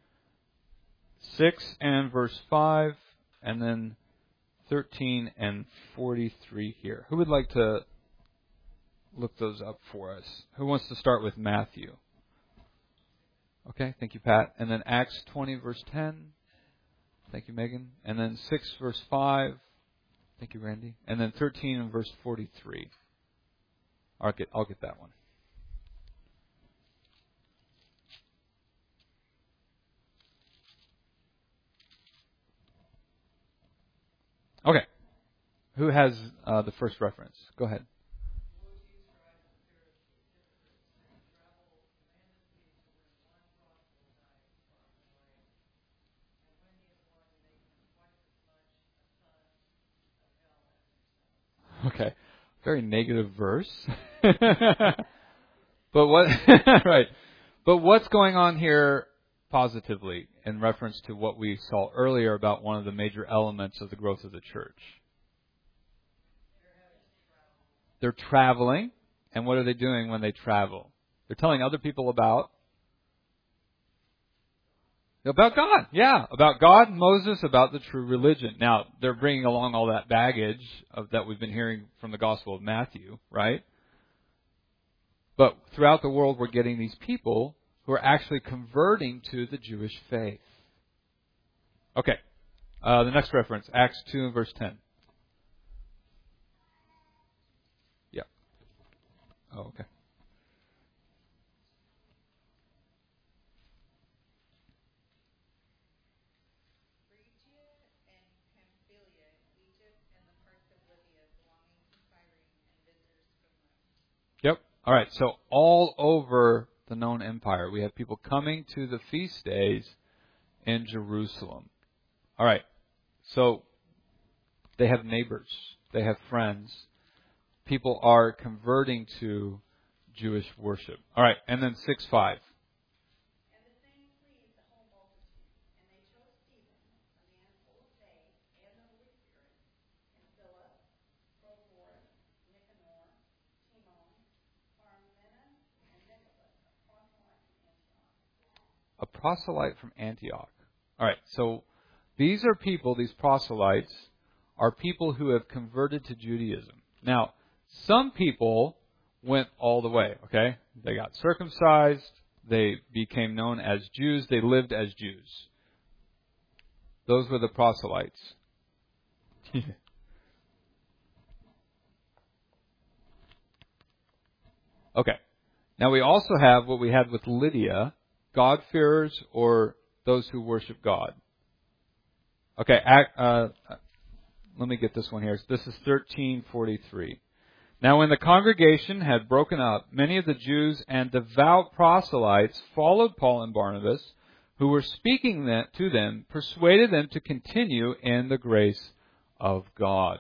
6 and verse 5, and then 13 and 43 here. Who would like to look those up for us? Who wants to start with Matthew? Okay, thank you, Pat. And then Acts 20 verse 10. Thank you, Megan. And then 6 verse 5. Thank you, Randy. And then 13 and verse 43. I'll get that one. Okay. Who has the first reference? Go ahead. Okay. Very negative verse. But what right. But what's going on here positively in reference to what we saw earlier about one of the major elements of the growth of the church? They're traveling. And what are they doing when they travel? They're telling other people about God. Yeah, about God, Moses, about the true religion. Now, they're bringing along all that baggage that we've been hearing from the Gospel of Matthew, right? But throughout the world, we're getting these people who are actually converting to the Jewish faith. Okay. The next reference, Acts 2 and verse 10. Yeah. Oh, okay. Yep. All right. So all over the known empire, we have people coming to the feast days in Jerusalem. All right. So they have neighbors. They have friends. people are converting to Jewish worship. All right, and then 6:5. A proselyte from Antioch. All right, so these are people, these proselytes, are people who have converted to Judaism. Now, some people went all the way, okay? They got circumcised, they became known as Jews, they lived as Jews. Those were the proselytes. Okay. Now we also have what we had with Lydia, God-fearers or those who worship God. Okay, let me get this one here. This is 13:43. Now when the congregation had broken up, many of the Jews and devout proselytes followed Paul and Barnabas, who were speaking to them, persuaded them to continue in the grace of God.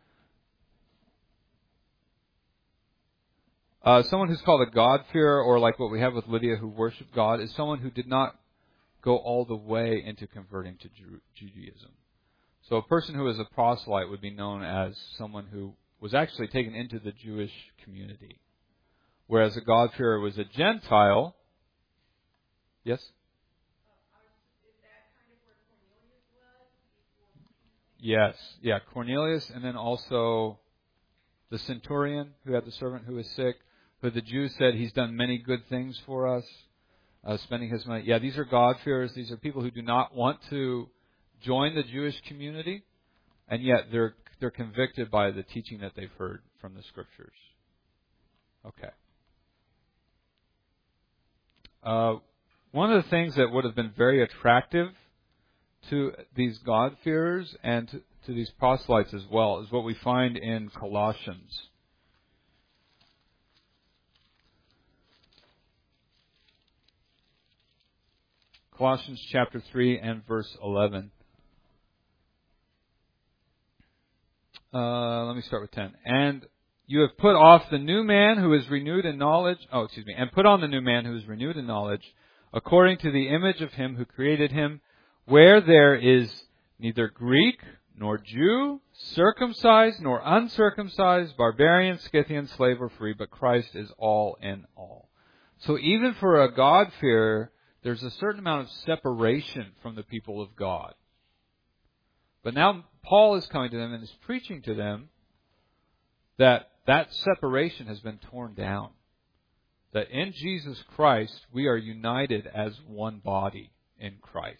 Someone who's called a God-fearer, or like what we have with Lydia, who worshiped God, is someone who did not go all the way into converting to Judaism. So a person who is a proselyte would be known as someone who was actually taken into the Jewish community. Whereas a God-fearer was a Gentile. Yes? Is that kind of where Cornelius was? Yes. Yeah, Cornelius, and then also the centurion who had the servant who was sick, who the Jews said, he's done many good things for us, spending his money. Yeah, these are God-fearers. These are people who do not want to join the Jewish community, and yet they're convicted by the teaching that they've heard from the Scriptures. Okay. One of the things that would have been very attractive to these God-fearers and to these proselytes as well is what we find in Colossians. Colossians chapter 3 and verse 11. Let me start with 10. And you have put off the new man who is renewed in knowledge. And put on the new man who is renewed in knowledge, according to the image of him who created him, where there is neither Greek nor Jew, circumcised nor uncircumcised, barbarian, Scythian, slave or free, but Christ is all in all. So even for a God-fearer, there's a certain amount of separation from the people of God. But now Paul is coming to them and is preaching to them that separation has been torn down. That in Jesus Christ, we are united as one body in Christ.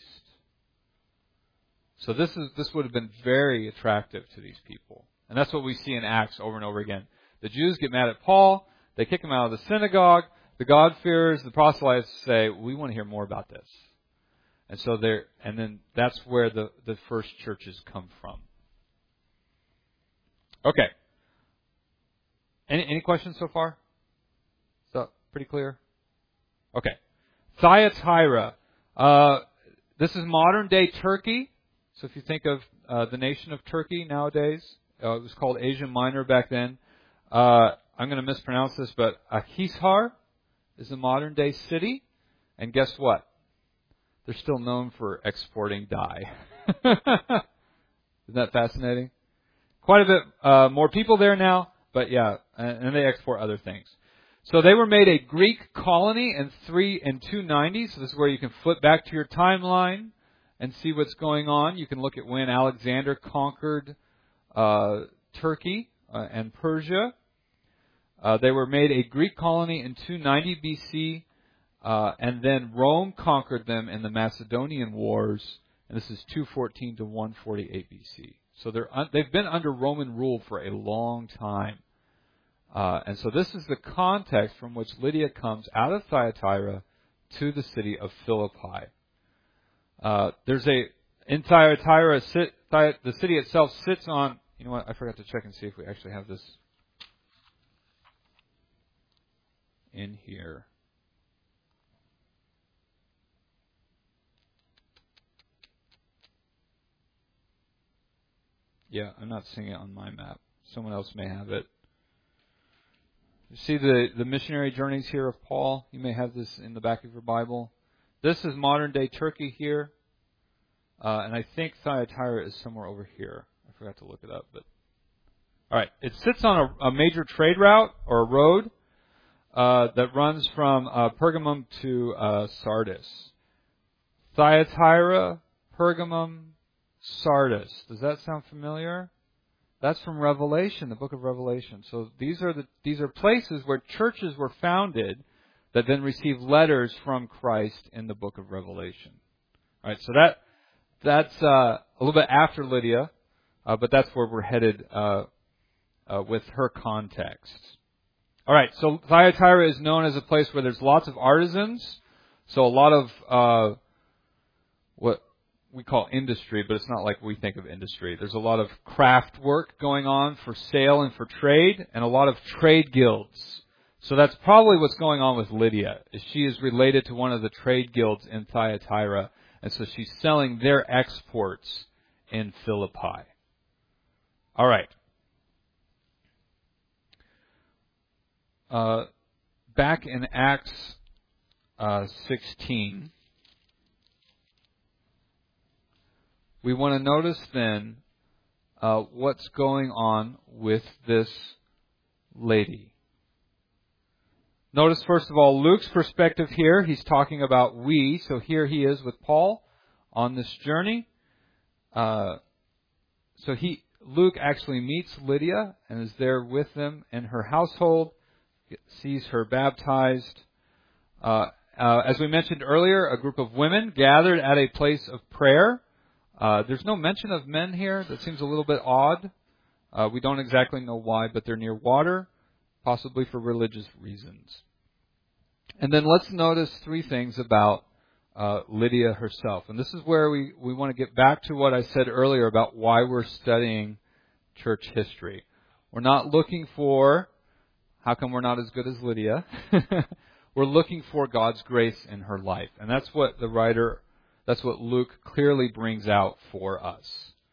So this would have been very attractive to these people. And that's what we see in Acts over and over again. The Jews get mad at Paul, they kick him out of the synagogue, the God-fearers, the proselytes say, we want to hear more about this. And then that's where the first churches come from. Okay. Any questions so far? Is that pretty clear? Okay. Thyatira. This is modern day Turkey. So if you think of the nation of Turkey nowadays, it was called Asia Minor back then. I'm going to mispronounce this, but Akhisar is a modern day city. And guess what? They're still known for exporting dye. Isn't that fascinating? Quite a bit more people there now, but yeah, and they export other things. So they were made a Greek colony in 290. So this is where you can flip back to your timeline and see what's going on. You can look at when Alexander conquered Turkey and Persia. They were made a Greek colony in 290 BC. And then Rome conquered them in the Macedonian Wars, and this is 214 to 148 BC. So they've been under Roman rule for a long time. And so this is the context from which Lydia comes out of Thyatira to the city of Philippi. In Thyatira, the city itself sits on, you know what, I forgot to check and see if we actually have this in here. Yeah, I'm not seeing it on my map. Someone else may have it. You see the missionary journeys here of Paul? You may have this in the back of your Bible. This is modern-day Turkey here. And I think Thyatira is somewhere over here. I forgot to look it up. But all right. It sits on a major trade route or a road that runs from Pergamum to Sardis. Thyatira, Pergamum, Sardis. Does that sound familiar? That's from Revelation, the book of Revelation. So these are places where churches were founded that then received letters from Christ in the book of Revelation. All right, so that's a little bit after Lydia, but that's where we're headed with her context. All right, so Thyatira is known as a place where there's lots of artisans. So a lot of what we call industry, but it's not like we think of industry. There's a lot of craft work going on for sale and for trade, and a lot of trade guilds. So that's probably what's going on with Lydia. She is related to one of the trade guilds in Thyatira, and so she's selling their exports in Philippi. All right. Back in Acts 16, we want to notice then what's going on with this lady. Notice, first of all, Luke's perspective here. He's talking about we. So here he is with Paul on this journey. Luke actually meets Lydia and is there with them in her household, sees her baptized. As we mentioned earlier, a group of women gathered at a place of prayer. There's no mention of men here. That seems a little bit odd. We don't exactly know why, but they're near water, possibly for religious reasons. And then let's notice three things about Lydia herself. And this is where we want to get back to what I said earlier about why we're studying church history. We're not looking for, how come we're not as good as Lydia? We're looking for God's grace in her life. And that's what that's what Luke clearly brings out for us.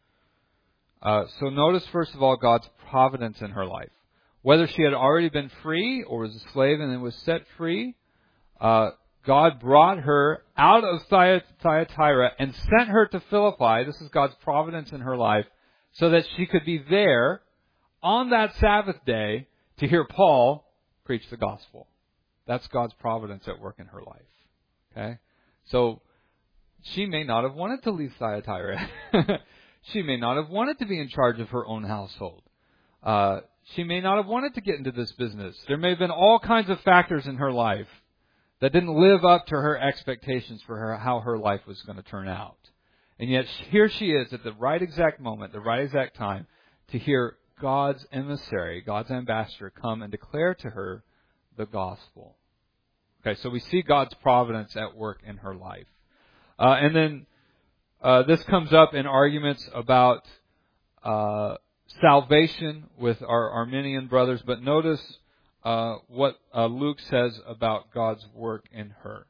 So notice, first of all, God's providence in her life. Whether she had already been free or was a slave and then was set free, God brought her out of Thyatira and sent her to Philippi. This is God's providence in her life, so that she could be there on that Sabbath day to hear Paul preach the gospel. That's God's providence at work in her life. Okay? So she may not have wanted to leave Thyatira. She may not have wanted to be in charge of her own household. She may not have wanted to get into this business. There may have been all kinds of factors in her life that didn't live up to her expectations for her, how her life was going to turn out. And yet here she is at the right exact moment, the right exact time, to hear God's emissary, God's ambassador, come and declare to her the gospel. Okay, so we see God's providence at work in her life. And then this comes up in arguments about salvation with our Arminian brothers, but notice what Luke says about God's work in her.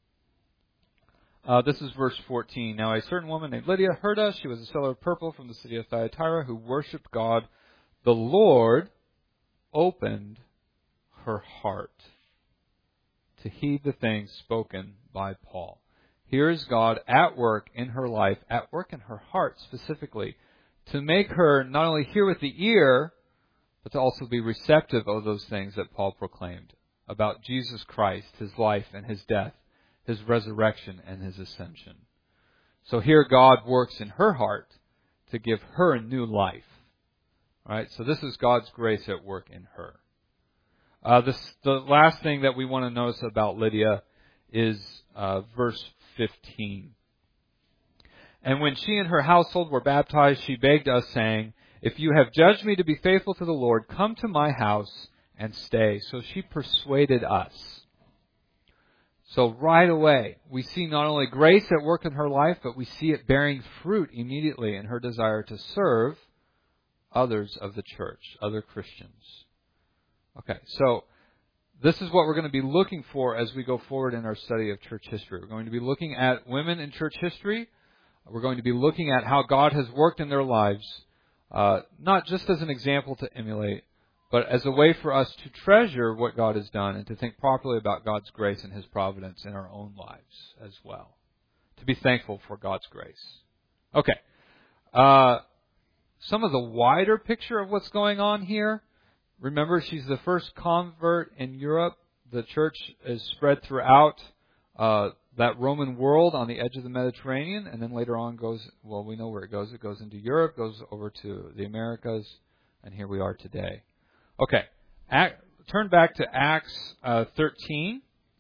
This is verse 14. Now a certain woman named Lydia heard us. She was a seller of purple from the city of Thyatira who worshipped God. The Lord opened her heart to heed the things spoken by Paul. Here is God at work in her life, at work in her heart specifically, to make her not only hear with the ear, but to also be receptive of those things that Paul proclaimed about Jesus Christ, His life and His death, His resurrection and His ascension. So here God works in her heart to give her a new life. All right, so this is God's grace at work in her. The last thing that we want to notice about Lydia is verse 15. And when she and her household were baptized, she begged us, saying, "If you have judged me to be faithful to the Lord, come to my house and stay." So she persuaded us. So right away, we see not only grace at work in her life, but we see it bearing fruit immediately in her desire to serve others of the church, other Christians. Okay, so this is what we're going to be looking for as we go forward in our study of church history. We're going to be looking at women in church history. We're going to be looking at how God has worked in their lives, not just as an example to emulate, but as a way for us to treasure what God has done and to think properly about God's grace and His providence in our own lives as well. To be thankful for God's grace. Okay. Some of the wider picture of what's going on here. Remember, she's the first convert in Europe. The church is spread throughout that Roman world on the edge of the Mediterranean, and then later on we know where it goes. It goes into Europe, goes over to the Americas, and here we are today. Okay, turn back to Acts 13.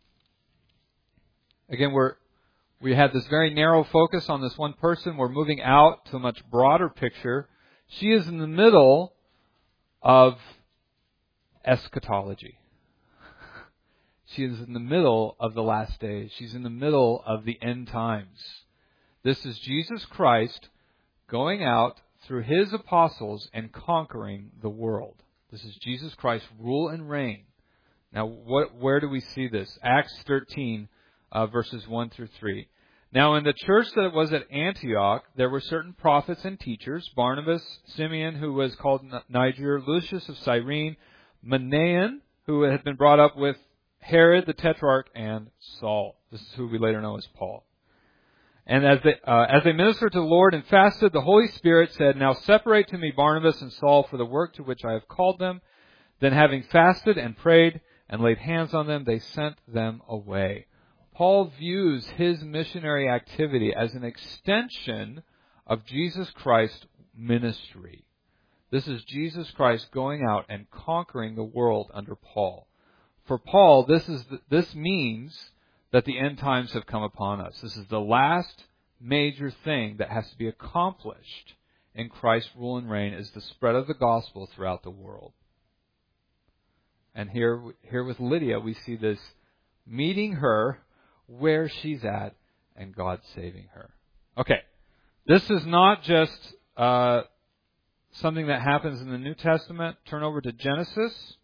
Again, we had this very narrow focus on this one person. We're moving out to a much broader picture. She is in the middle of eschatology. She is in the middle of the last days. She's in the middle of the end times. This is Jesus Christ going out through His apostles and conquering the world. This is Jesus Christ's rule and reign. Now, where do we see this? Acts 13, verses 1 through 3. Now, in the church that was at Antioch, there were certain prophets and teachers, Barnabas, Simeon, who was called Niger, Lucius of Cyrene, Manaen, who had been brought up with Herod the Tetrarch, and Saul. This is who we later know as Paul. And as they ministered to the Lord and fasted, the Holy Spirit said, "Now separate to me Barnabas and Saul for the work to which I have called them." Then having fasted and prayed and laid hands on them, they sent them away. Paul views his missionary activity as an extension of Jesus Christ's ministry. This is Jesus Christ going out and conquering the world under Paul. For Paul, this means that the end times have come upon us. This is the last major thing that has to be accomplished in Christ's rule and reign, is the spread of the gospel throughout the world. And here with Lydia, we see this meeting her where she's at and God saving her. Okay, this is not just something that happens in the New Testament. Turn over to Genesis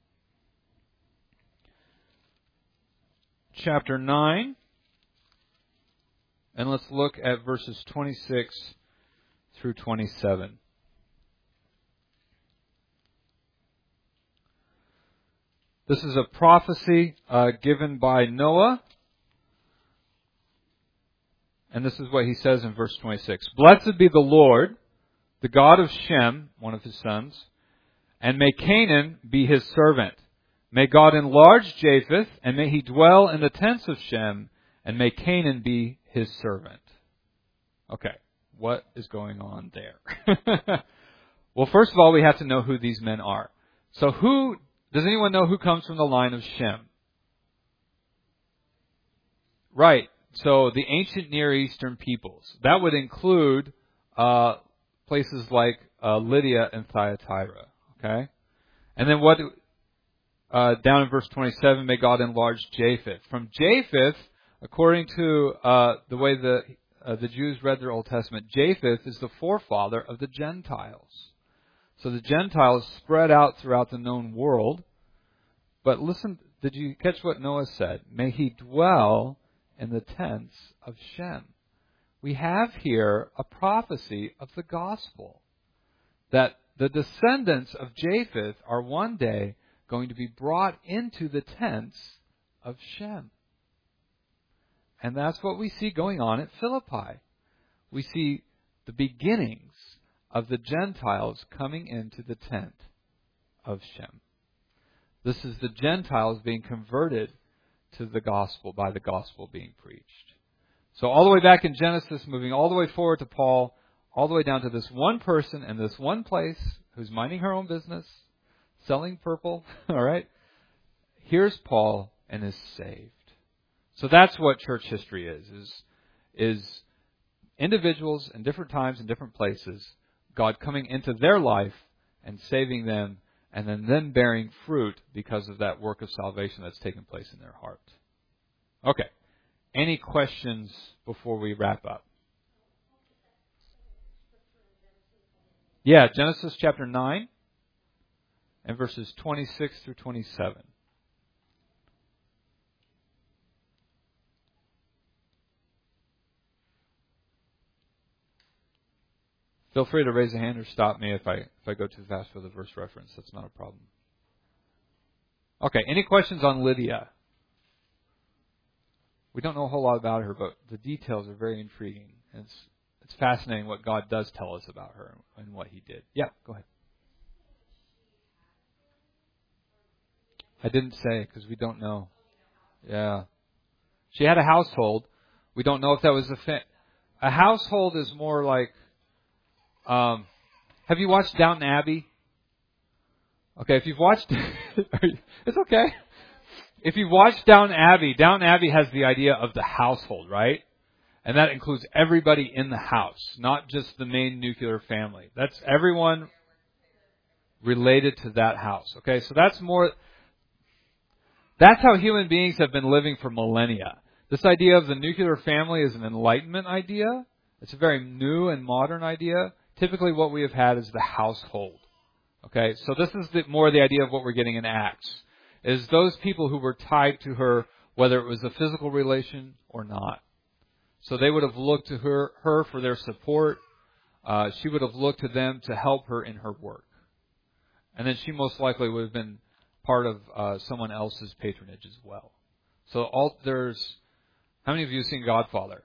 chapter 9, and let's look at verses 26 through 27. This is a prophecy given by Noah. And this is what he says in verse 26. "Blessed be the Lord, the God of Shem," one of his sons, "and may Canaan be his servant. May God enlarge Japheth, and may he dwell in the tents of Shem, and may Canaan be his servant." Okay, what is going on there? Well, first of all, we have to know who these men are. So does anyone know who comes from the line of Shem? Right. So the ancient Near Eastern peoples. That would include places like Lydia and Thyatira. Okay? And then down in verse 27, may God enlarge Japheth. From Japheth, according to the way the Jews read their Old Testament, Japheth is the forefather of the Gentiles. So the Gentiles spread out throughout the known world. But listen, did you catch what Noah said? May he dwell in the tents of Shem. We have here a prophecy of the gospel, that the descendants of Japheth are one day going to be brought into the tents of Shem. And that's what we see going on at Philippi. We see the beginnings of the Gentiles coming into the tent of Shem. This is the Gentiles being converted to the gospel by the gospel being preached. So all the way back in Genesis, moving all the way forward to Paul, all the way down to this one person in this one place who's minding her own business, selling purple, all right? Here's Paul and is saved. So that's what church history is individuals in different times and different places, God coming into their life and saving them, and then them bearing fruit because of that work of salvation that's taken place in their heart. Okay. Any questions before we wrap up? Yeah, Genesis chapter 9 and verses 26 through 27. Feel free to raise a hand or stop me if I go too fast for the verse reference. That's not a problem. Okay, any questions on Lydia? We don't know a whole lot about her, but the details are very intriguing. It's fascinating what God does tell us about her and what He did. Yeah, go ahead. I didn't say because we don't know. Yeah. She had a household. We don't know if that was a household is more like, have you watched Downton Abbey? Okay, if you've watched, it's okay. If you've watched Downton Abbey has the idea of the household, right? And that includes everybody in the house, not just the main nuclear family. That's everyone related to that house. Okay, so that's how human beings have been living for millennia. This idea of the nuclear family is an Enlightenment idea. It's a very new and modern idea. Typically what we have had is the household. Okay, so this is more the idea of what we're getting in Acts. Is those people who were tied to her, whether it was a physical relation or not. So they would have looked to her for their support. She would have looked to them to help her in her work. And then she most likely would have been part of someone else's patronage as well. So how many of you have seen Godfather?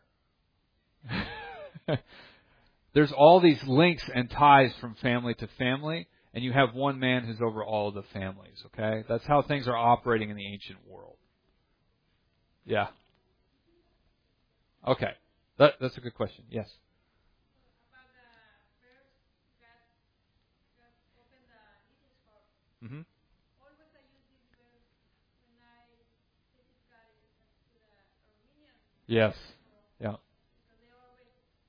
There's all these links and ties from family to family, and you have one man who's over all of the families, okay? That's how things are operating in the ancient world. Yeah. Okay. That's a good question. Yes. About the verse that opened the meetings for. Mm-hmm. Always I use this verse when I visit God to the Armenian. Yes. Yeah. Because they always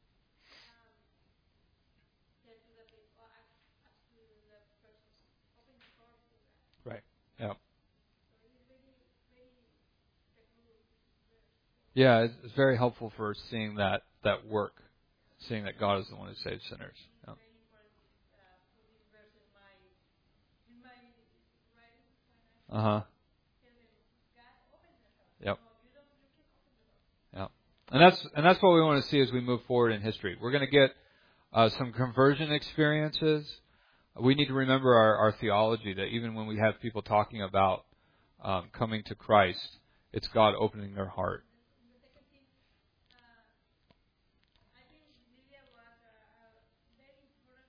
say to the people, ask to the persons, open the door to that. Right. Yeah. So it is really, really peculiar verse. Yeah, it's very helpful for seeing that work, seeing that God is the one who saves sinners. Yeah. Very important put this verse in my writing when I Uh-huh. tell them, God open the door. Yep. No, you can open the door. Yeah. And that's what we want to see as we move forward in history. We're going to get some conversion experiences. We need to remember our theology that even when we have people talking about coming to Christ, it's God opening their heart. The second thing, I think Lydia was a very important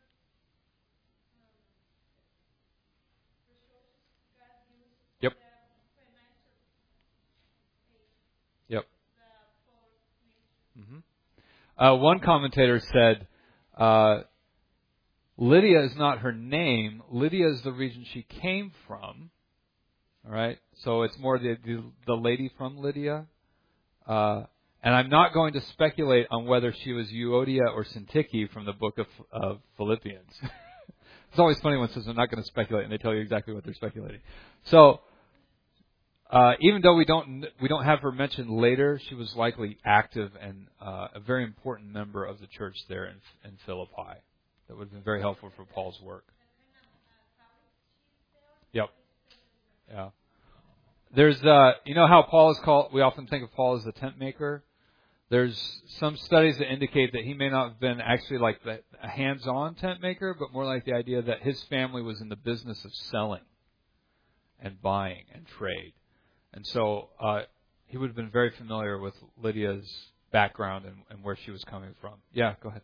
resource God used Yep. in the financial aid, Yep. the poor ministry. Mm-hmm. One commentator said, Lydia is not her name. Lydia is the region she came from. All right, so it's more the lady from Lydia. And I'm not going to speculate on whether she was Euodia or Syntyche from the book of Philippians. It's always funny when it says I'm not going to speculate, and they tell you exactly what they're speculating. So, even though we don't have her mentioned later, she was likely active and a very important member of the church there in Philippi. That would have been very helpful for Paul's work. Yep. Yeah. There's, you know how Paul is called, we often think of Paul as a tent maker. There's some studies that indicate that he may not have been actually like a hands-on tent maker, but more like the idea that his family was in the business of selling and buying and trade. And so, he would have been very familiar with Lydia's background and where she was coming from. Yeah, go ahead.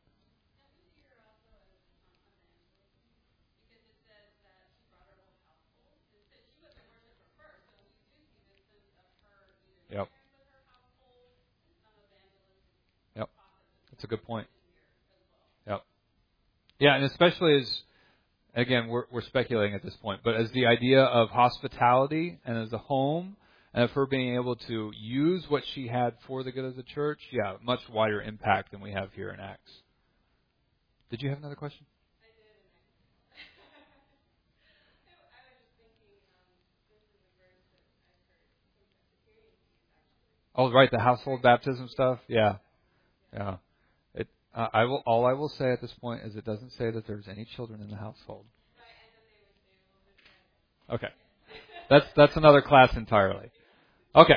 Yep. Yep. That's a good point. Yep. Yeah, and especially as, again, we're speculating at this point, but as the idea of hospitality and as a home and of her being able to use what she had for the good of the church, yeah, much wider impact than we have here in Acts. Did you have another question? I did. I was just thinking, this is a verse that I've heard some Presbyterians use actually. Oh, right, the household baptism stuff. Yeah. All I will say at this point is it doesn't say that there's any children in the household. Okay, that's another class entirely. Okay.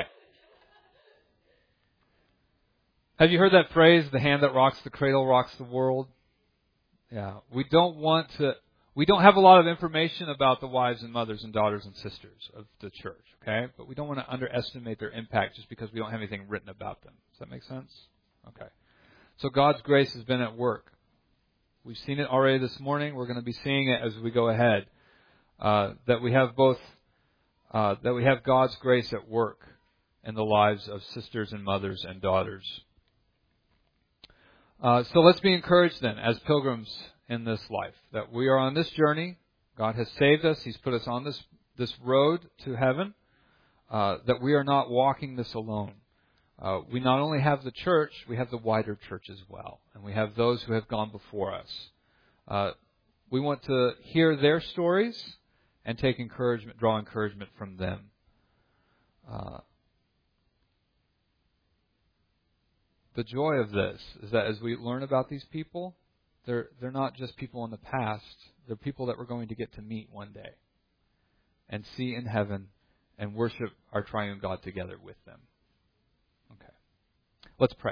Have you heard that phrase? The hand that rocks the cradle rocks the world. Yeah, we don't want We don't have a lot of information about the wives and mothers and daughters and sisters of the church, okay? But we don't want to underestimate their impact just because we don't have anything written about them. Does that make sense? Okay. So God's grace has been at work. We've seen it already this morning. We're going to be seeing it as we go ahead. That we have God's grace at work in the lives of sisters and mothers and daughters. So let's be encouraged then as pilgrims in this life, that we are on this journey. God has saved us. He's put us on this road to heaven, that we are not walking this alone. We not only have the church, we have the wider church as well. And we have those who have gone before us. We want to hear their stories and take encouragement, draw encouragement from them. The joy of this is that as we learn about these people, they're not just people in the past. They're people that we're going to get to meet one day and see in heaven and worship our triune God together with them. Okay. Let's pray.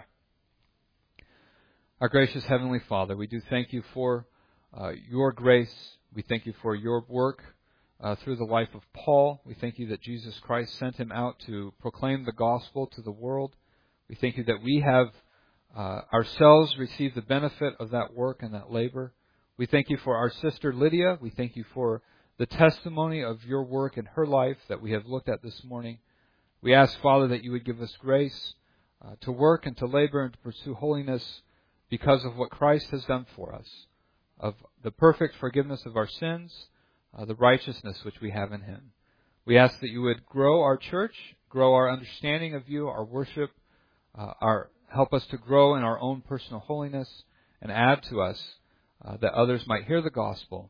Our gracious Heavenly Father, we do thank you for your grace. We thank you for your work through the life of Paul. We thank you that Jesus Christ sent him out to proclaim the gospel to the world. We thank you that we have ourselves received the benefit of that work and that labor. We thank you for our sister Lydia. We thank you for the testimony of your work in her life that we have looked at this morning. We ask, Father, that you would give us grace to work and to labor and to pursue holiness because of what Christ has done for us, of the perfect forgiveness of our sins, the righteousness which we have in Him. We ask that you would grow our church, grow our understanding of you, our worship, help us to grow in our own personal holiness, and add to us that others might hear the gospel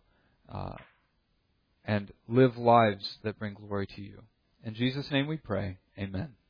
and live lives that bring glory to you. In Jesus' name we pray. Amen.